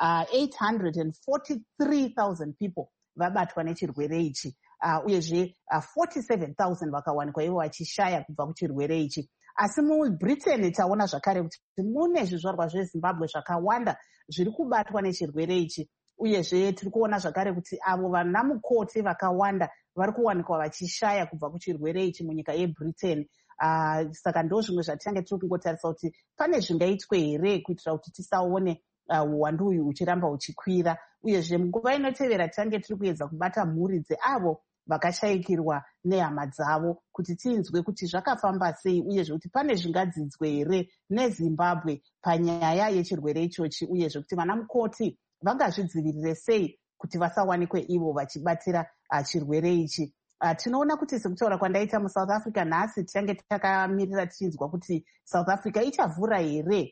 843,000 people vabatwa nechirwere ichi, uyezve 47,000 vakawanikwa ivo vachishaya kubva kuchirwere ichi. Asi muBritain taona zvakare kuti mune zvizvarwa zveZimbabwe zvakawanda zviri kubatwa nechirwere ichi, uyezve tiri kuona zvakare kuti avo vanamukoti vakawanda vari kuwanikwa vachishaya kubva kuchirwere ichi munyika yeBritain. Saka ndo zvimwe zvatichange tiri kungotarisa kuti pane zvingaitwe here kuitira kuti tisaone uwandu uyu uchiramba uchikwira, uyezve munguva inotevera tichange tiri kuedza kubata mhuri dzeavo vakashayikirwa nehama dzavo kuti tinzwe kuti zvakafamba sei, uyezve kuti pane zvingadzidzwe here neZimbabwe panyaya yechirwere ichochi, uyezve kuti vanamukoti vangazvidzivirire sei kuti vasawanikwe ivo vachibatira chirwere ichi. Tinoona kuti sekutaura kwandaita muSouth Africa nhasi tichange takamirira tichinzwa kuti South Africa ichavhura here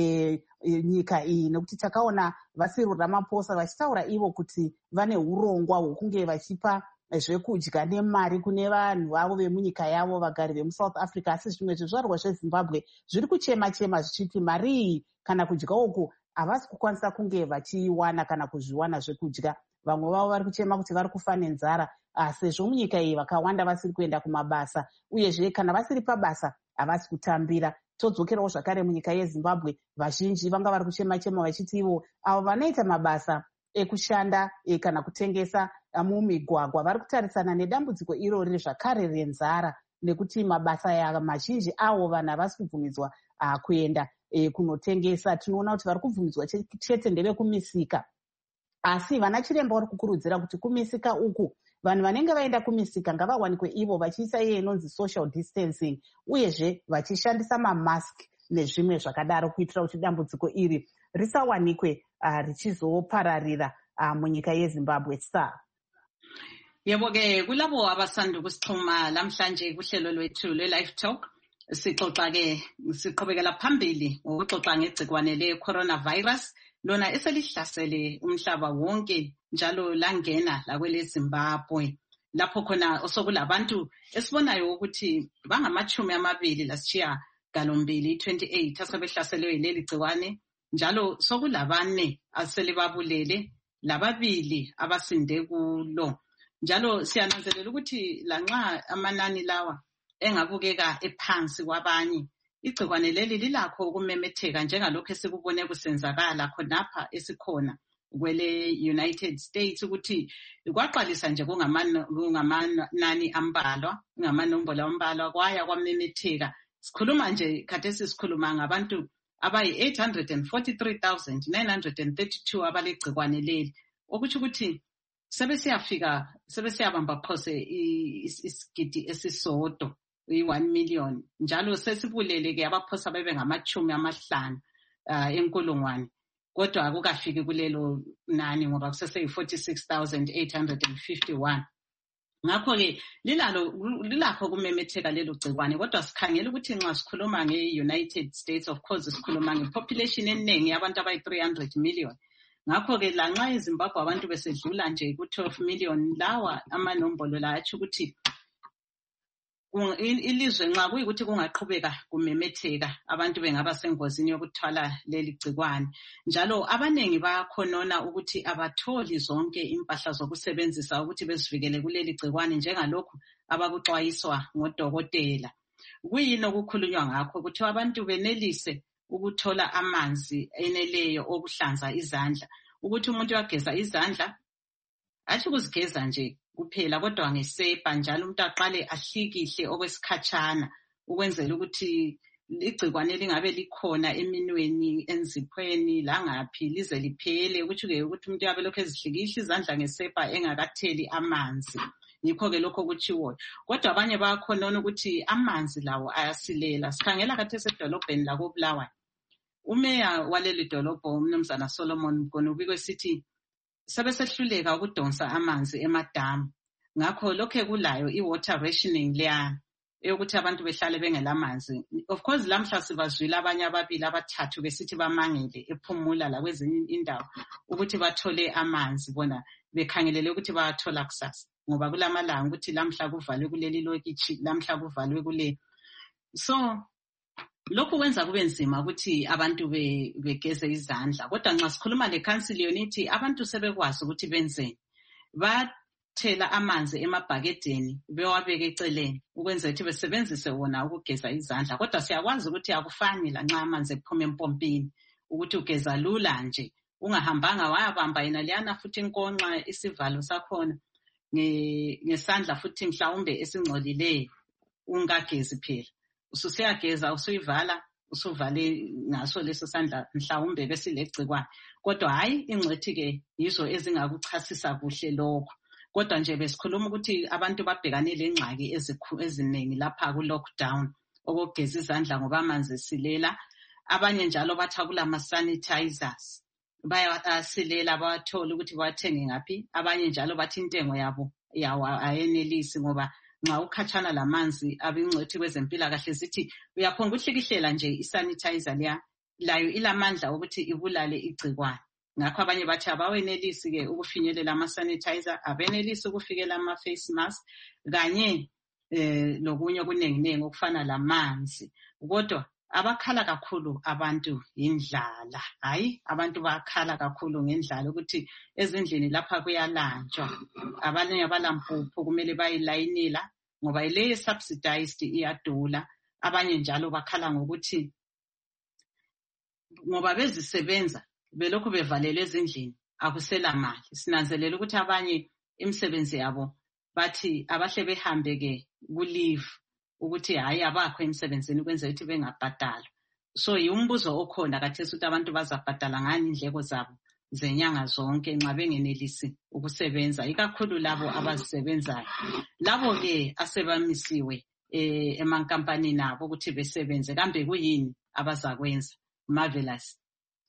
nyika iyi, nekuti takaona Cyril Ramaphosa vachitaura ivo kuti vane urongwa hwekunge vachipa zvekudya nemari kune vanhu vavo vemunyika yavo, vagari vemuSouth Africa. Asi zvimwe zvizvarwa zveZimbabwe zviri kuchema zvichiti mari iyi kana kudya uku havasi kukwanisa kunge vachiiwana kana kuzviwana zvekudya. Vamwe vavo vari kuchema kuti vari kufa nenzara sezvo munyika iyi vakawanda vasiri kuenda kumabasa, uyezve kana vasiri pabasa havasi kutambira. Todzokerawo zvakare munyika yeZimbabwe, vazhinji vanga vari kuchema vachiti ivo avo vanoita mabasa ekushanda kana kutengesa mumigwagwa vari kutarisana nedambudziko irori zvakare renzara, nekuti mabasa mazhinji avo vanhu havasi kubvumidzwa kuenda kunotengesa. Tinoona kuti vari kubvumidzwa chete ndevekumisika, asi vana chiremba vari kukurudzira kuti kumisika uku vanhu vanenge vaenda kumisika ngavawanikwe ivo vachiisa iye inonzi social distancing, uyezve vachishandisa mamask nezvimwe zvakadaro, kuitira kuti dambudziko iri risawanikwe richizopararira munyika yeZimbabwe. Yebo-ke kulabo abasanda ukusixhuma lamhlanje kuhlelo lwethu lwe-Live Talk, sixoxa-ke siqhubekela phambili ngokuxoxa ngegcikwane le-coronavirus lona eselihlasele umhlaba wonke njalo langena lakwele Zimbabwe, lapho khona osokulabantu esibonayo ukuthi bangama-28 asebehlaselwe yileli gciwane, njalo sokulabane aselibabulele lababili abasinde kulo. Njalo siyananzelela ukuthi lanxa amanani lawa engabukeka ephansi kwabanye, igcikwane leli lilakho ukumemetheka njengalokho esikubone kusenzakala khonapha esikhona kwele United States, ukuthi kwaqalisa nje kungamanani ambalwa, kungamanombolo ambalwa, kwaya kwamemetheka. Sikhuluma nje khathesi sikhuluma ngabantu abayi-843,932 abalegcikwane leli, okuthi ukuthi sebesiyabamba phose isigidi esisodwa, 1 million, njalo sesibulele-ke abaphosa bebe ngama-50 enkulungwane, kodwa akukafiki kulelo nani ngoba kusese-46,851. Ngakho-ke lilakho kumemetheka lelo gcikwane, kodwa sikhangela ukuthi nxa sikhuluma nge-United States, of course sikhuluma ngepopulation eningi yabantu abayi-300 million. Ngakho-ke lanxa eZimbabwe abantu besedlula nje ku-12 million, lawa amanombolo la atsho ukuthi ilizwe nxa kuyikuthi kungaqhubeka kumemetheka abantu bengaba sengozini yokuthwala leli gcikwane. Njalo abanengi bayakhonona ukuthi abatholi zonke impahla zokusebenzisa ukuthi bezivikele kuleli gcikwane njengalokhu abakuxwayiswa ngodokotela. Kuyini okukhulunywa ngakho? Ukuthi abantu benelise ukuthola amanzi eneleyo okuhlanza izandla, ukuthi umuntu uyageza izandla, athi ukuzigeza nje kuphela kodwa ngesepa njalo umuntu aqale ahlikihle okwesikhatshana ukwenzela ukuthi igcikwane lingabe likhona eminweni, enziphweni, langaphi lize liphele, ukuthi-ke ukuthi umuntu yabe lokhu ezihlikihla izandla ngesepa engakatheli amanzi. Yikho-ke lokho kutshiwoyo. Kodwa abanye bayakhonona ukuthi amanzi lawo ayasilela. Sikhangela khathesi edolobheni lakoBulawayo. Umeya waleli dolobho umnumzana Solomon Mkone ubike sithi sebesehluleka ukudonsa amanzi emadamu. Ngakho lokhe kulayo i-water rationing leya yokuthi abantu behlale bengelamanzi. Of course lamhla sibazwile abanye ababili abathathu besithi bamangele ephumula la kwezinye indawo ukuthi bathole amanzi bona bekhangelele ukuthi bayathola kusasa. Ngoba kulamalanga ukuthi lamhla kuvalwe kuleli lokitshi, lamhla kuvalwe kule. So lokhu kwenza kube nzima ukuthi abantu begeze izandla. Kodwa nxa sikhuluma le-council yona ithi abantu sebekwazi ukuthi benzeni. Bathela amanzi emabhakedeni bewabeke eceleni ukwenza ukuthi besebenzise wona ukugeza izandla. Kodwa siyakwazi ukuthi akufani lanxa amanzi ephuma empompini ukuthi ugeza lula nje. Ungahambanga wayabamba yena liyana futhi inkonxa isivalo sakhona ngesandla futhi mhlawumbe esingcolileyo ungagezi phela. Ususiyageza usuyivala usuvale ngaso leso sandla mhlawumbe besilegcikwane. Kodwa hayi ingcwethi-ke yizo ezingakuchasisa kuhle lokho. Kodwa nje besikhuluma ukuthi abantu babhekane lengxaki eziningi lapha ku-lockdown okugeza izandla ngoba amanzi esilela. Abanye njalo bathi kulama-sanitizers bayasilela bawathole ukuthi bawathenge ngaphi. Abanye njalo bathi intengo yawo ayenelisi ngoba nxa ukhatshana lamanzi abingcwethi kwezempilakahle zithi uyaphonga uhlikihlela nje isanitizer layo ilamandla ukuthi ibulale igcikwane. Ngakho abanye bathi abawenelisi-ke ukufinyelela ama-sanitizer, abenelisi ukufikela ama-face mask kanye lokunye okunenginengi okufana lamanzi. Kodwa abakhala kakhulu abantu indlala. Hayi abantu bakhala kakhulu ngendlala ukuthi ezindlini lapha kuyalanjwa. Abanye abalampuphu kumele bayilayinela ngoba ile subsidized iyadula. Abanye njalo bakhala ngokuthi ngoba bezisebenza belokhu bevalele ezindlini akusela mali. Sinanzelela ukuthi abanye imisebenzi yabo bathi abahle behambe-ke ku-leave ukuthi hayi abakho emsebenzini kwenza ukuthi bengabhadalwa. So umbuzo okhona kathesi ukuthi abantu bazabhadala ngani indleko zabo zenyanga zonke nxa bengenelisi ukusebenza, ikakhulu labo abazisebenzayo. Labo-ke asebamisiwe emankampanini abo ukuthi besebenze, kambe kuyini abazakwenza? Marvelous.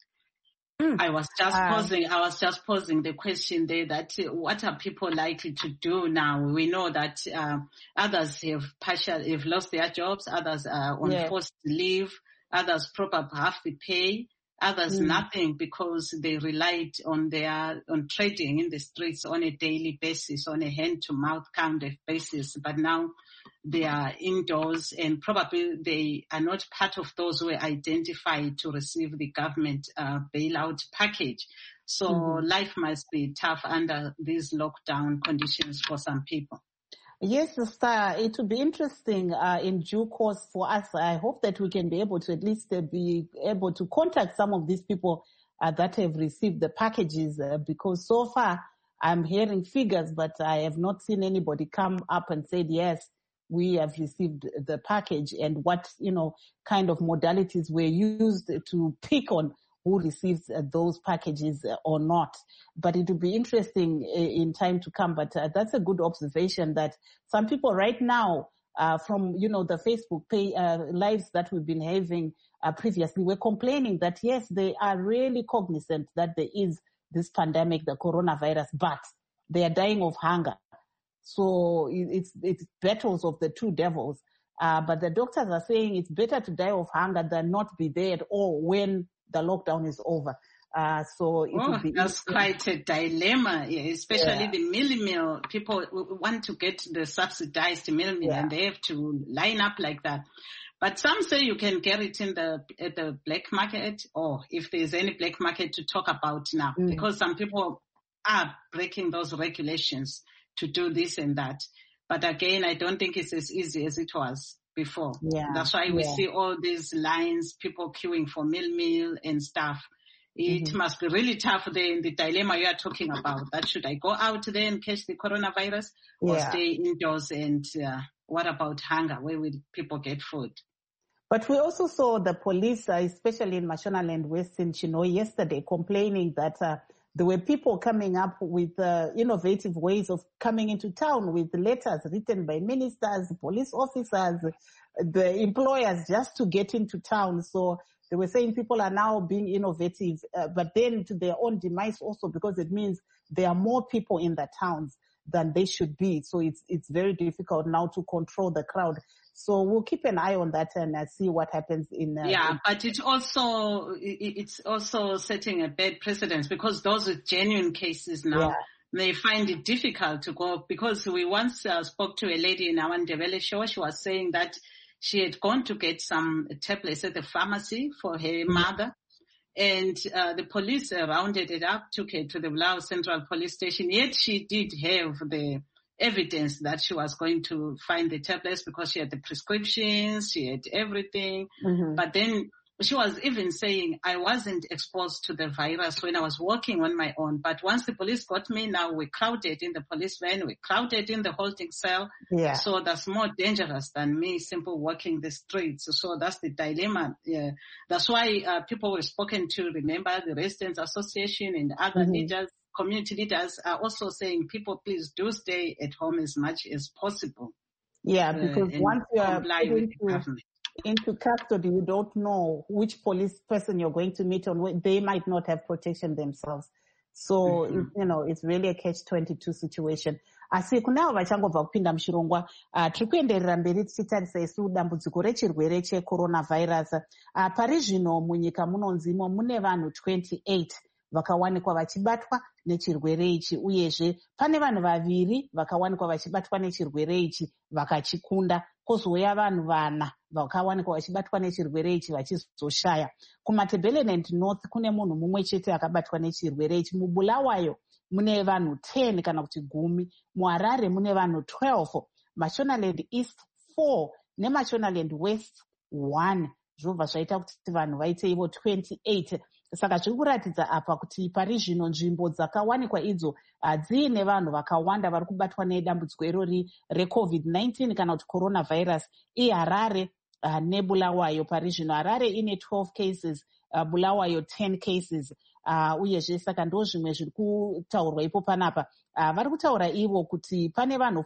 I was just posing the question there that what are people likely to do now? We know that others have lost their jobs, others are on forced leave, others probably have to pay, others nothing because they relied on trading in the streets on a daily basis, on a hand-to-mouth kind of basis. But now they are indoors and probably they are not part of those who were identified to receive the government bailout package. So life must be tough under these lockdown conditions for some people. Yes, Sister, it will be interesting in due course for us. I hope that we can be able to at least be able to contact some of these people that have received the packages because so far I'm hearing figures, but I have not seen anybody come up and said, yes, we have received the package and what, kind of modalities were used to pick on who receives those packages or not. But it will be interesting in time to come. But that's a good observation that some people right now, from, the Facebook lives that we've been having previously, were complaining that, yes, they are really cognizant that there is this pandemic, the coronavirus, but they are dying of hunger. So it's battles of the two devils. But the doctors are saying it's better to die of hunger than not be there at all when the lockdown is over. So it would be that's quite a dilemma, especially the meal. People want to get the subsidized meal and they have to line up like that. But some say you can get it at the black market, or if there's any black market to talk about now, because some people are breaking those regulations to do this and that. But again, I don't think it's as easy as it was before. Yeah. That's why we see all these lines, people queuing for meal and stuff. It must be really tough, the dilemma you are talking about. That should I go out there and catch the coronavirus or stay indoors? And what about hunger? Where will people get food? But we also saw the police, especially in Mashonaland West in Chino yesterday, complaining that there were people coming up with innovative ways of coming into town with letters written by ministers, police officers, the employers, just to get into town. So they were saying people are now being innovative, but then to their own demise also, because it means there are more people in the towns than they should be. So it's very difficult now to control the crowd. So we'll keep an eye on that and see what happens in. But it's also setting a bad precedent, because those with genuine cases now, they find it difficult to go, because we once spoke to a lady in our Ndebele show. She was saying that she had gone to get some tablets at the pharmacy for her mother, and the police rounded it up, took her to the Bulawayo Central Police Station. Yet she did have the evidence that she was going to find the tablets, because she had the prescriptions, she had everything. But then she was even saying, I wasn't exposed to the virus when I was walking on my own. But once the police got me, now we're crowded in the police van, we're crowded in the holding cell. So that's more dangerous than me simply walking the streets. So that's the dilemma. That's why people were spoken to. Remember, the Residents Association and other leaders, community leaders are also saying, people, please do stay at home as much as possible. Because once you are into custody, you don't know which police person you're going to meet on. They might not have protection themselves. So, it's really a catch-22 situation. Asi kunavo vachangobva kupinda muchirongwa, tiri kuenderera mberi tichitarisa isu dambudziko rechirwere checoronavirus. Pari zvino munyika munonzimo mune vanhu 28 vakawanikwa vachibatwa nechirwere ichi, uyezve pane vanhu 2 vakawanikwa vachibatwa nechirwere ichi vakachikunda, kozouya vanhu 4 vakawanikwa vachibatwa nechirwere ichi vachizoshaya. KuMatabeleland North kune munhu mumwe chete akabatwa nechirwere ichi. MuBulawayo mune vanhu 10 kana kuti 10. MuHarare mune vanhu 12. Mashonaland East 4 neMashonaland West 1. Zvobva zvaita kuti vanhu vaite ivo 28. Saka zviri kuratidza apa kuti pari zvino nzvimbo dzakawanikwa idzo dziine vanhu vakawanda vari kubatwa nedambudziko irori reCovid-19 kana kuti coronavirus. iHarare neBulawayo. Pari zvino Harare ine 12 cases, Bulawayo 10 cases. Uyezve saka ndo zvimwe zviri kutaurwa ipo panapa. Vari kutaura ivo kuti pane vanhu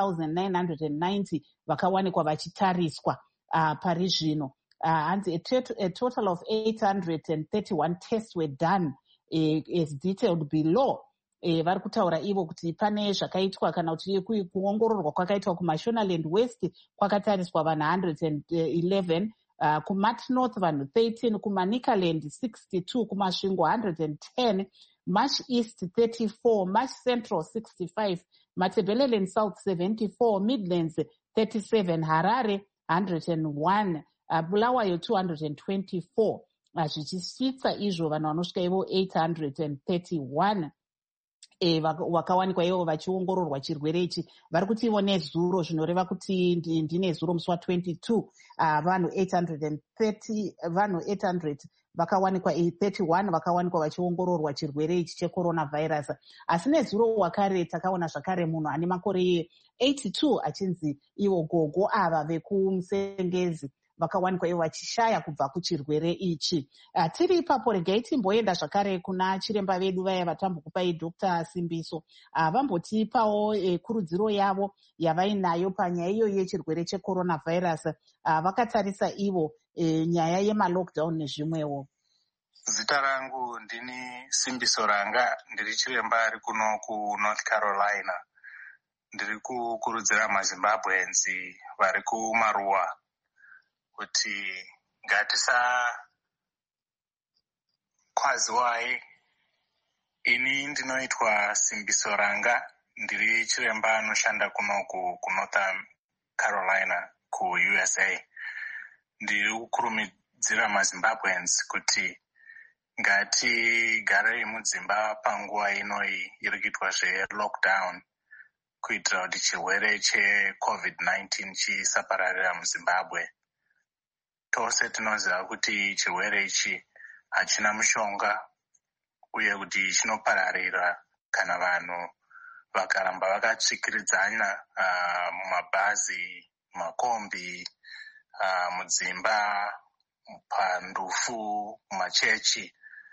4,990 vakawanikwa vachitariswa pari zvino. And a total of 831 tests were done as detailed below. Vari kutaura ivo kuti pane zvakaitwa kana kuti kuongororwa kwakaitwa kuMashonaland West kwakatariswa vanhu 111, kuMat North vanhu 13, kuManikaland 62, kuMasvingo 110, Marsh East 34, Marsh Central 65, Matabeleland South 74, Midlands 37, Harare 101, Bulawayo 224. Zvichisvitsa izvo vanhu vanosvika ivo 831 vakawanikwa ivo vachiongororwa chirwere ichi. Vari kuti ivo nezuro, zvinoreva kuti ndine zuro musi wa22, vanhu 800 vakawanikwa, 31 vakawanikwa vachiongororwa chirwere ichi checoronavirus. Asi nezuro wakare takaona zvakare munhu ane makore 82 achinzi ivo gogo ava vekumusengezi vakawanikwa ivo vachishaya kubva kuchirwere ichi. Tiri ipapo regai timboenda zvakare kuna chiremba vedu vaya vatambokupai Dr. Simbiso, vambotipawo kurudziro yavo yavainayo panyaya iyo yechirwere checoronavirus. Vakatarisa ivo nyaya yemalockdown nezvimwewo. Zita rangu ndini Simbiso Ranga, ndiri chiremba ari kuno kuNorth Carolina. Ndiri kukurudzira maZimbabweans vari kumaruwa kuti ngatisakwaziwai. Ini ndinoitwa Simbiso Ranga, ndiri chiremba anoshanda kunoku kuNorth Carolina kuUSA. Ndiri kukurumidzira maZimbabweans kuti ngatigarei mudzimba panguva inoi iri kuitwa zvelockdown, kuitira kuti chirwere cheCovid-19 chisapararira muZimbabwe. Tose tinoziva kuti chirwere ichi hachina mushonga uye kuti chinopararira kana vanhu vakaramba vakatsvikiridzana mumabhazi, mumakombi, mudzimba, pandufu, mumachechi.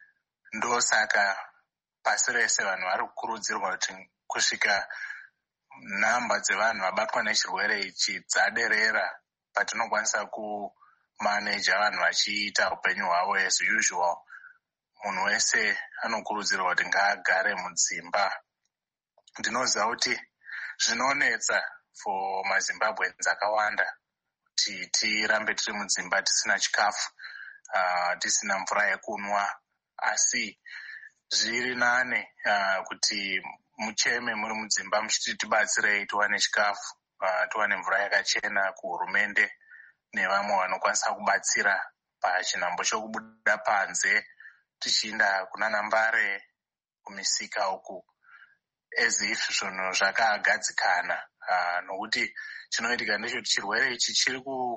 Ndosaka pasi rese vanhu vari kukurudzirwa kuti kusvika nhamba dzevanhu vabatwa nechirwere ichi dzaderera, patinokwanisa kumaneja vanhu vachiita upenyu hwavo as usual, munhu wese anokurudzirwa kuti ngaagare mudzimba. Ndinoziva kuti zvinonetsa for maZimbabweans akawanda kuti tirambe tiri mudzimba tisina chikafu, tisina mvura yekunwa, asi zviri nane kuti mucheme muri mudzimba muchiti tibatsirei tiwane chikafu, tiwane mvura yakachena kuhurumende nevamwe vanokwanisa kubatsira pachinhambo chokubuda panze tichiinda kunana Mbare kumisika uku, as if zvinhu zvakagadzikana, nokuti chinoitika ndechoti chirwere ichi chiri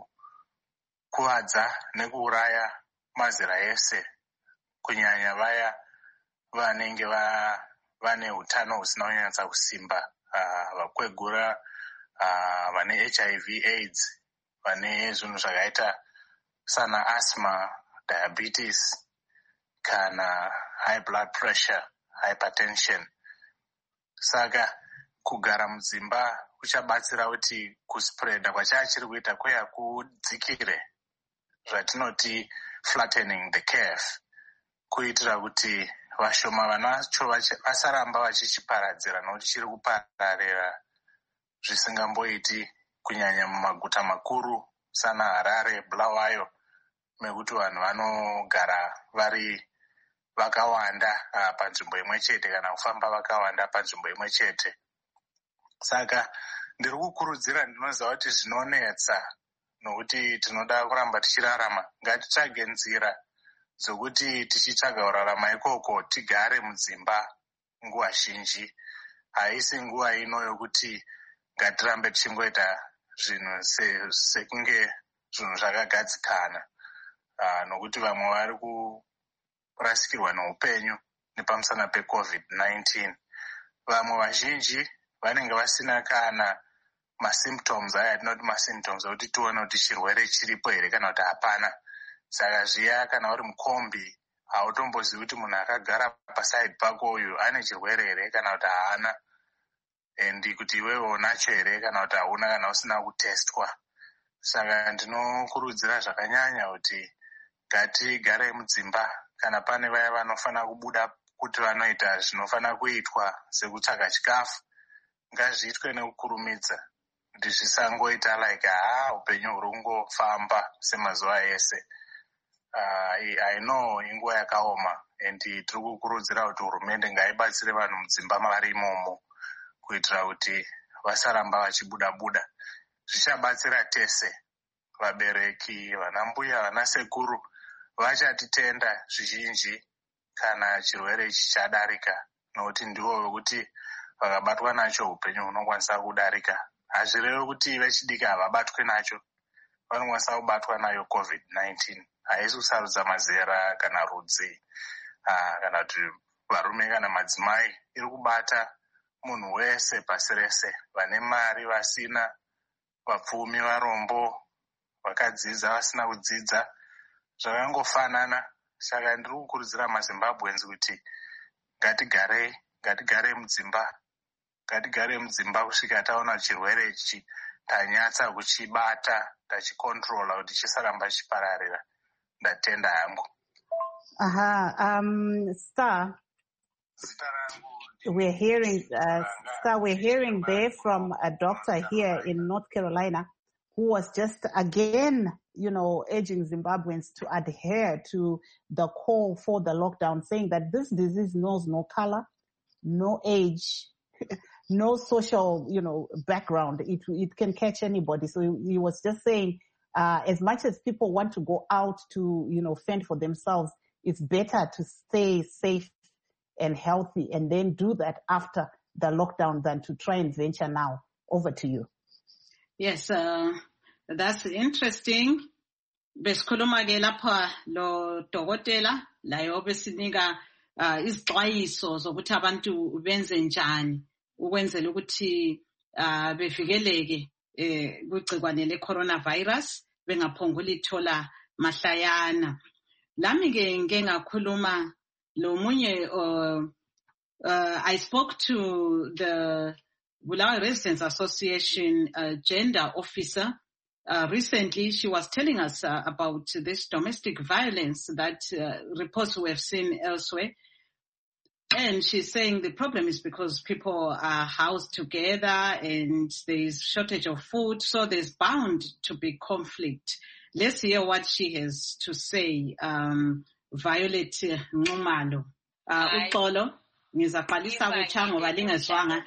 kukuvadza nekuuraya mazera ese, kunyanya vaya vanenge vane utano husina kunyatsa kusimba, vakwegura, vane HIV AIDS, vane zvinhu zvakaita sana asthma, diabetes, kana high blood pressure, hypertension. Saka kugara mudzimba kuchabatsira kuti kuspreada kwachachiri kuita kuya kudzikire, zvatinoti flattening the curve, kuitira kuti vashoma vanacho vasaramba vachichiparadzira, nokuti chiri kupararira zvisingamboiti, kunyanya mumaguta makuru sana Harare, Bulawayo, mekuti vanhu vanogara vari vakawanda panzvimbo imwe chete kana kufamba vakawanda panzvimbo imwe chete. Saka ndiri kukurudzira, ndinoziva kuti zvinonetsa nokuti tinoda kuramba tichirarama, ngatitsvage nzira dzokuti tichitsvaga kurarama ikoko tigare mudzimba nguva zhinji. Haisi nguva ino yokuti ngatirambe tichingoita zvinhu sekunge zvinhu zvakagadzikana, nokuti vamwe vari kurasikirwa neupenyu nepamusana peCovid-19. Vamwe vazhinji vanenge vasina kana masymptoms aya atinoti masymptoms ekuti tione kuti chirwere chiripo here kana kuti hapana. Saka zviya kana uri mukombi hautombozivi kuti munhu akagara pasaidi pako uyu ane chirwere here kana kuti haana, endi kuti iwewe unacho here kana kuti hauna kana usina kutestwa. Saka ndinokurudzira zvakanyanya kuti ngatigare mudzimba. Kana pane vaya vanofana kubuda kuti vanoita zvinofana kuitwa sekutsvaga chikafu, ngazviitwe nekukurumidza, kuti zvisangoita like upenyu huri kungofamba semazuva ese. I know inguva yakaoma, and tiri kukurudzira kuti hurumende ngaibatsire vanhu mudzimba mavari imomo, kuitira kuti vasaramba vachibuda-buda. Zvichabatsira tese, vabereki, vanambuya, vanasekuru, vachatitenda zvizhinji kana chirwere ichi chadarika, nokuti ndivo vekuti vakabatwa nacho upenyu hunokwanisa kudarika. Hazvirevi kuti vechidiki havabatwe nacho, vanokwanisa kubatwa nayo COVID-19. Haisi kusarudza mazera kana rudzi, kana kuti varume kana madzimai. Iri kubata munhu wese pasi rese, vane mari, vasina, vapfumi, varombo, vakadzidza, vasina kudzidza, zvakangofanana. Saka ndiri kukurudzira maZimbabweans kuti ngatigare mudzimba, ngatigare mudzimba kusvika taona chirwere ichi tanyatsa kuchibata, tachikontrola kuti chisaramba chipararira. Ndatenda hangu. Star, we're hearing there from a doctor here in North Carolina who was just again, urging Zimbabweans to adhere to the call for the lockdown, saying that this disease knows no color, no age, no social, background. It can catch anybody. So he was just saying, as much as people want to go out to, fend for themselves, it's better to stay safe and healthy and then do that after the lockdown than to try and venture now. Over to you. Yes, that's interesting. Besikhuluma ke lapha lo dokotela la yobe sinika izixwayiso zokuthi abantu benze njani ukwenzela ukuthi bevikeleke kugcikwane le coronavirus bengaphongula ithola mahlayana. Lami ke ngeke ngakhuluma lo munye I spoke to the Bulawayo Residents Association gender officer recently. She was telling us about this domestic violence that reports we have seen elsewhere. And she's saying the problem is because people are housed together and there's shortage of food, so there's bound to be conflict. Let's hear what she has to say. Violet Nxumalo. Uxolo, ngizaqalisa kutsha ngoba lingezwanga.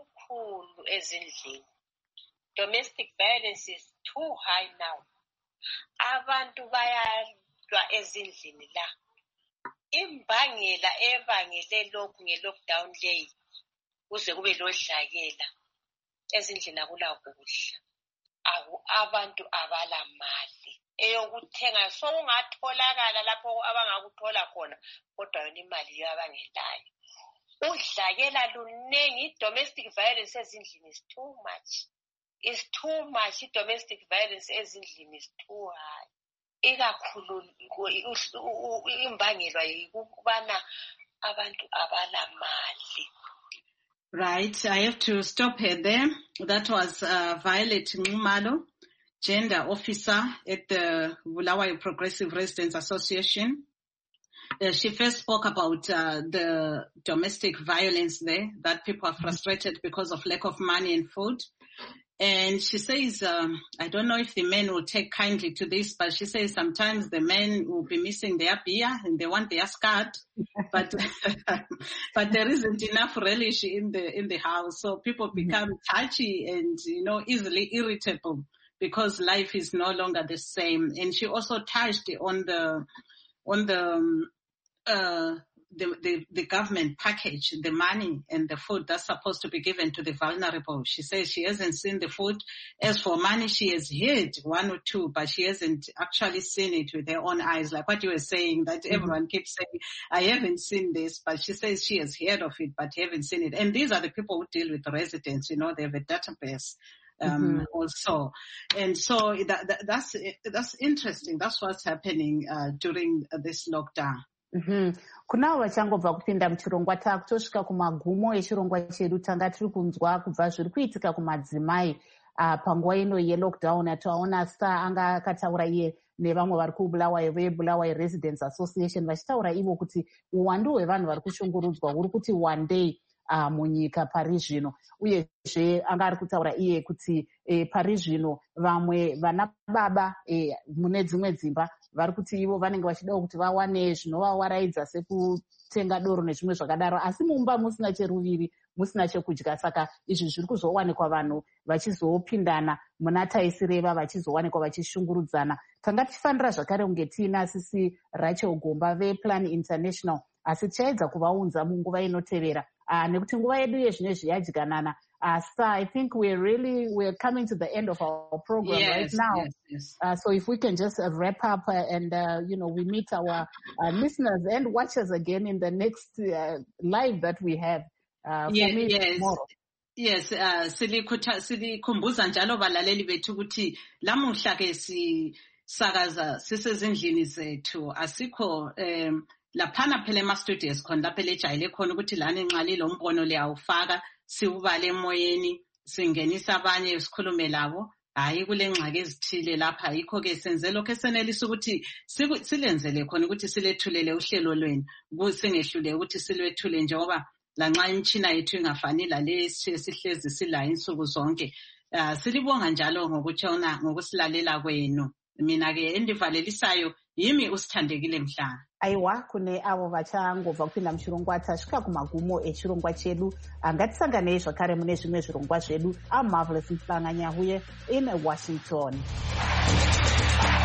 Domestic violence is too high now. Abantu bayalwa ezindlini la. Imbangela ebangele lokhu nge-lockdown leyi kuze kube lodlakela ezindlini akula kudla. Abantu abala mali eyokuthenga sokungatholakala lapho abangakuthola khona kodwa yona imali yabangelayo. Udlakela lunengi. Domestic violence ezindlini is too much. It's too much. Domestic violence ezindlini is too high. Ikakhulu imbangelwa yikubana abantu abala mali. Right, I have to stop her there. That was Violet Nxumalo, gender officer at the Bulawayo Progressive Residents Association. She first spoke about the domestic violence there, that people are frustrated because of lack of money and food. And she says, I don't know if the men will take kindly to this, but she says sometimes the men will be missing their beer and they want their skirt, but but there isn't enough relish in the house, so people become touchy and easily irritable because life is no longer the same. And she also touched on the government package, the money and the food that's supposed to be given to the vulnerable. She says she hasn't seen the food. As for money, she has heard one or two, but she hasn't actually seen it with her own eyes. Like what you were saying, that everyone keeps saying, I haven't seen this, but she says she has heard of it, but haven't seen it. And these are the people who deal with the residents, they have a database. Also. And so that's interesting. That's what's happening during this lockdown. Kunavo vachangobva kupinda muchirongwa takutosvika kumagumo echirongwa chedu tanga tiri kunzwa kubva zviri kuitika kumadzimai panguva ino yelockdown. Taona Star anga akataura iye nevamwe vari kubulawayo veBulawayo Residents Association vachitaura ivo kuti uwandu hwevanhu vari kushungurudzwa huri kuti one day munyika pari zvino. Uyezve anga ari kutaura iye kuti pari zvino vamwe vana baba mune dzimwe dzimba vari kuti ivo vanenge vachidawo kuti vawane zvinovawaraidza sekutenga doro nezvimwe zvakadaro, asi mumba musina cheruviri, musina chekudya. Saka izvi zviri kuzowanikwa vanhu vachizopindana muna taisireva, vachizowanikwa vachishungurudzana. Tanga tichifanira zvakare kunge tiina sisi Rachel Gomba vePlan International, asi tichaedza kuvaunza munguva inotevera nekuti nguva yedu yezvinezvi yadyanana. So I think we're coming to the end of our program right now. Yes. So if we can just wrap up and, we meet our listeners and watchers again in the next live that we have tomorrow. Yes, silikhumbuza njalo balaleli bethu ukuthi lamuhla ke sisakaza sisezindlini zethu, asikho laphana phela ema-studios khona lapha elejayele khona ukuthi lana enxali lo mbono liyawufaka siubale emoyeni singenisa abanye sikhulume labo. Hayi kule ngxaki ezithile lapha, yikho ke senze lokho esenelisa ukuthi silenzele khona ukuthi silethulele uhlelo lwenu, singehlule ukuthi silwethule njengoba lanxa imitshina yethu ingafani lale sihlezi silayo insuku zonke. Silibonga njalo ngokutshona ngokusilalela kwenu. Mina ke endivalelisayo yimi uSithandekile Mhlanga. Aiwa, kune avo vachangobva kupinda muchirongwa tasvika kumagumo echirongwa chedu. Ngatisanganei zvakare mune zvimwe zvirongwa zvedu. I'm Marvelous Mhlanga Nyahuye in Washington.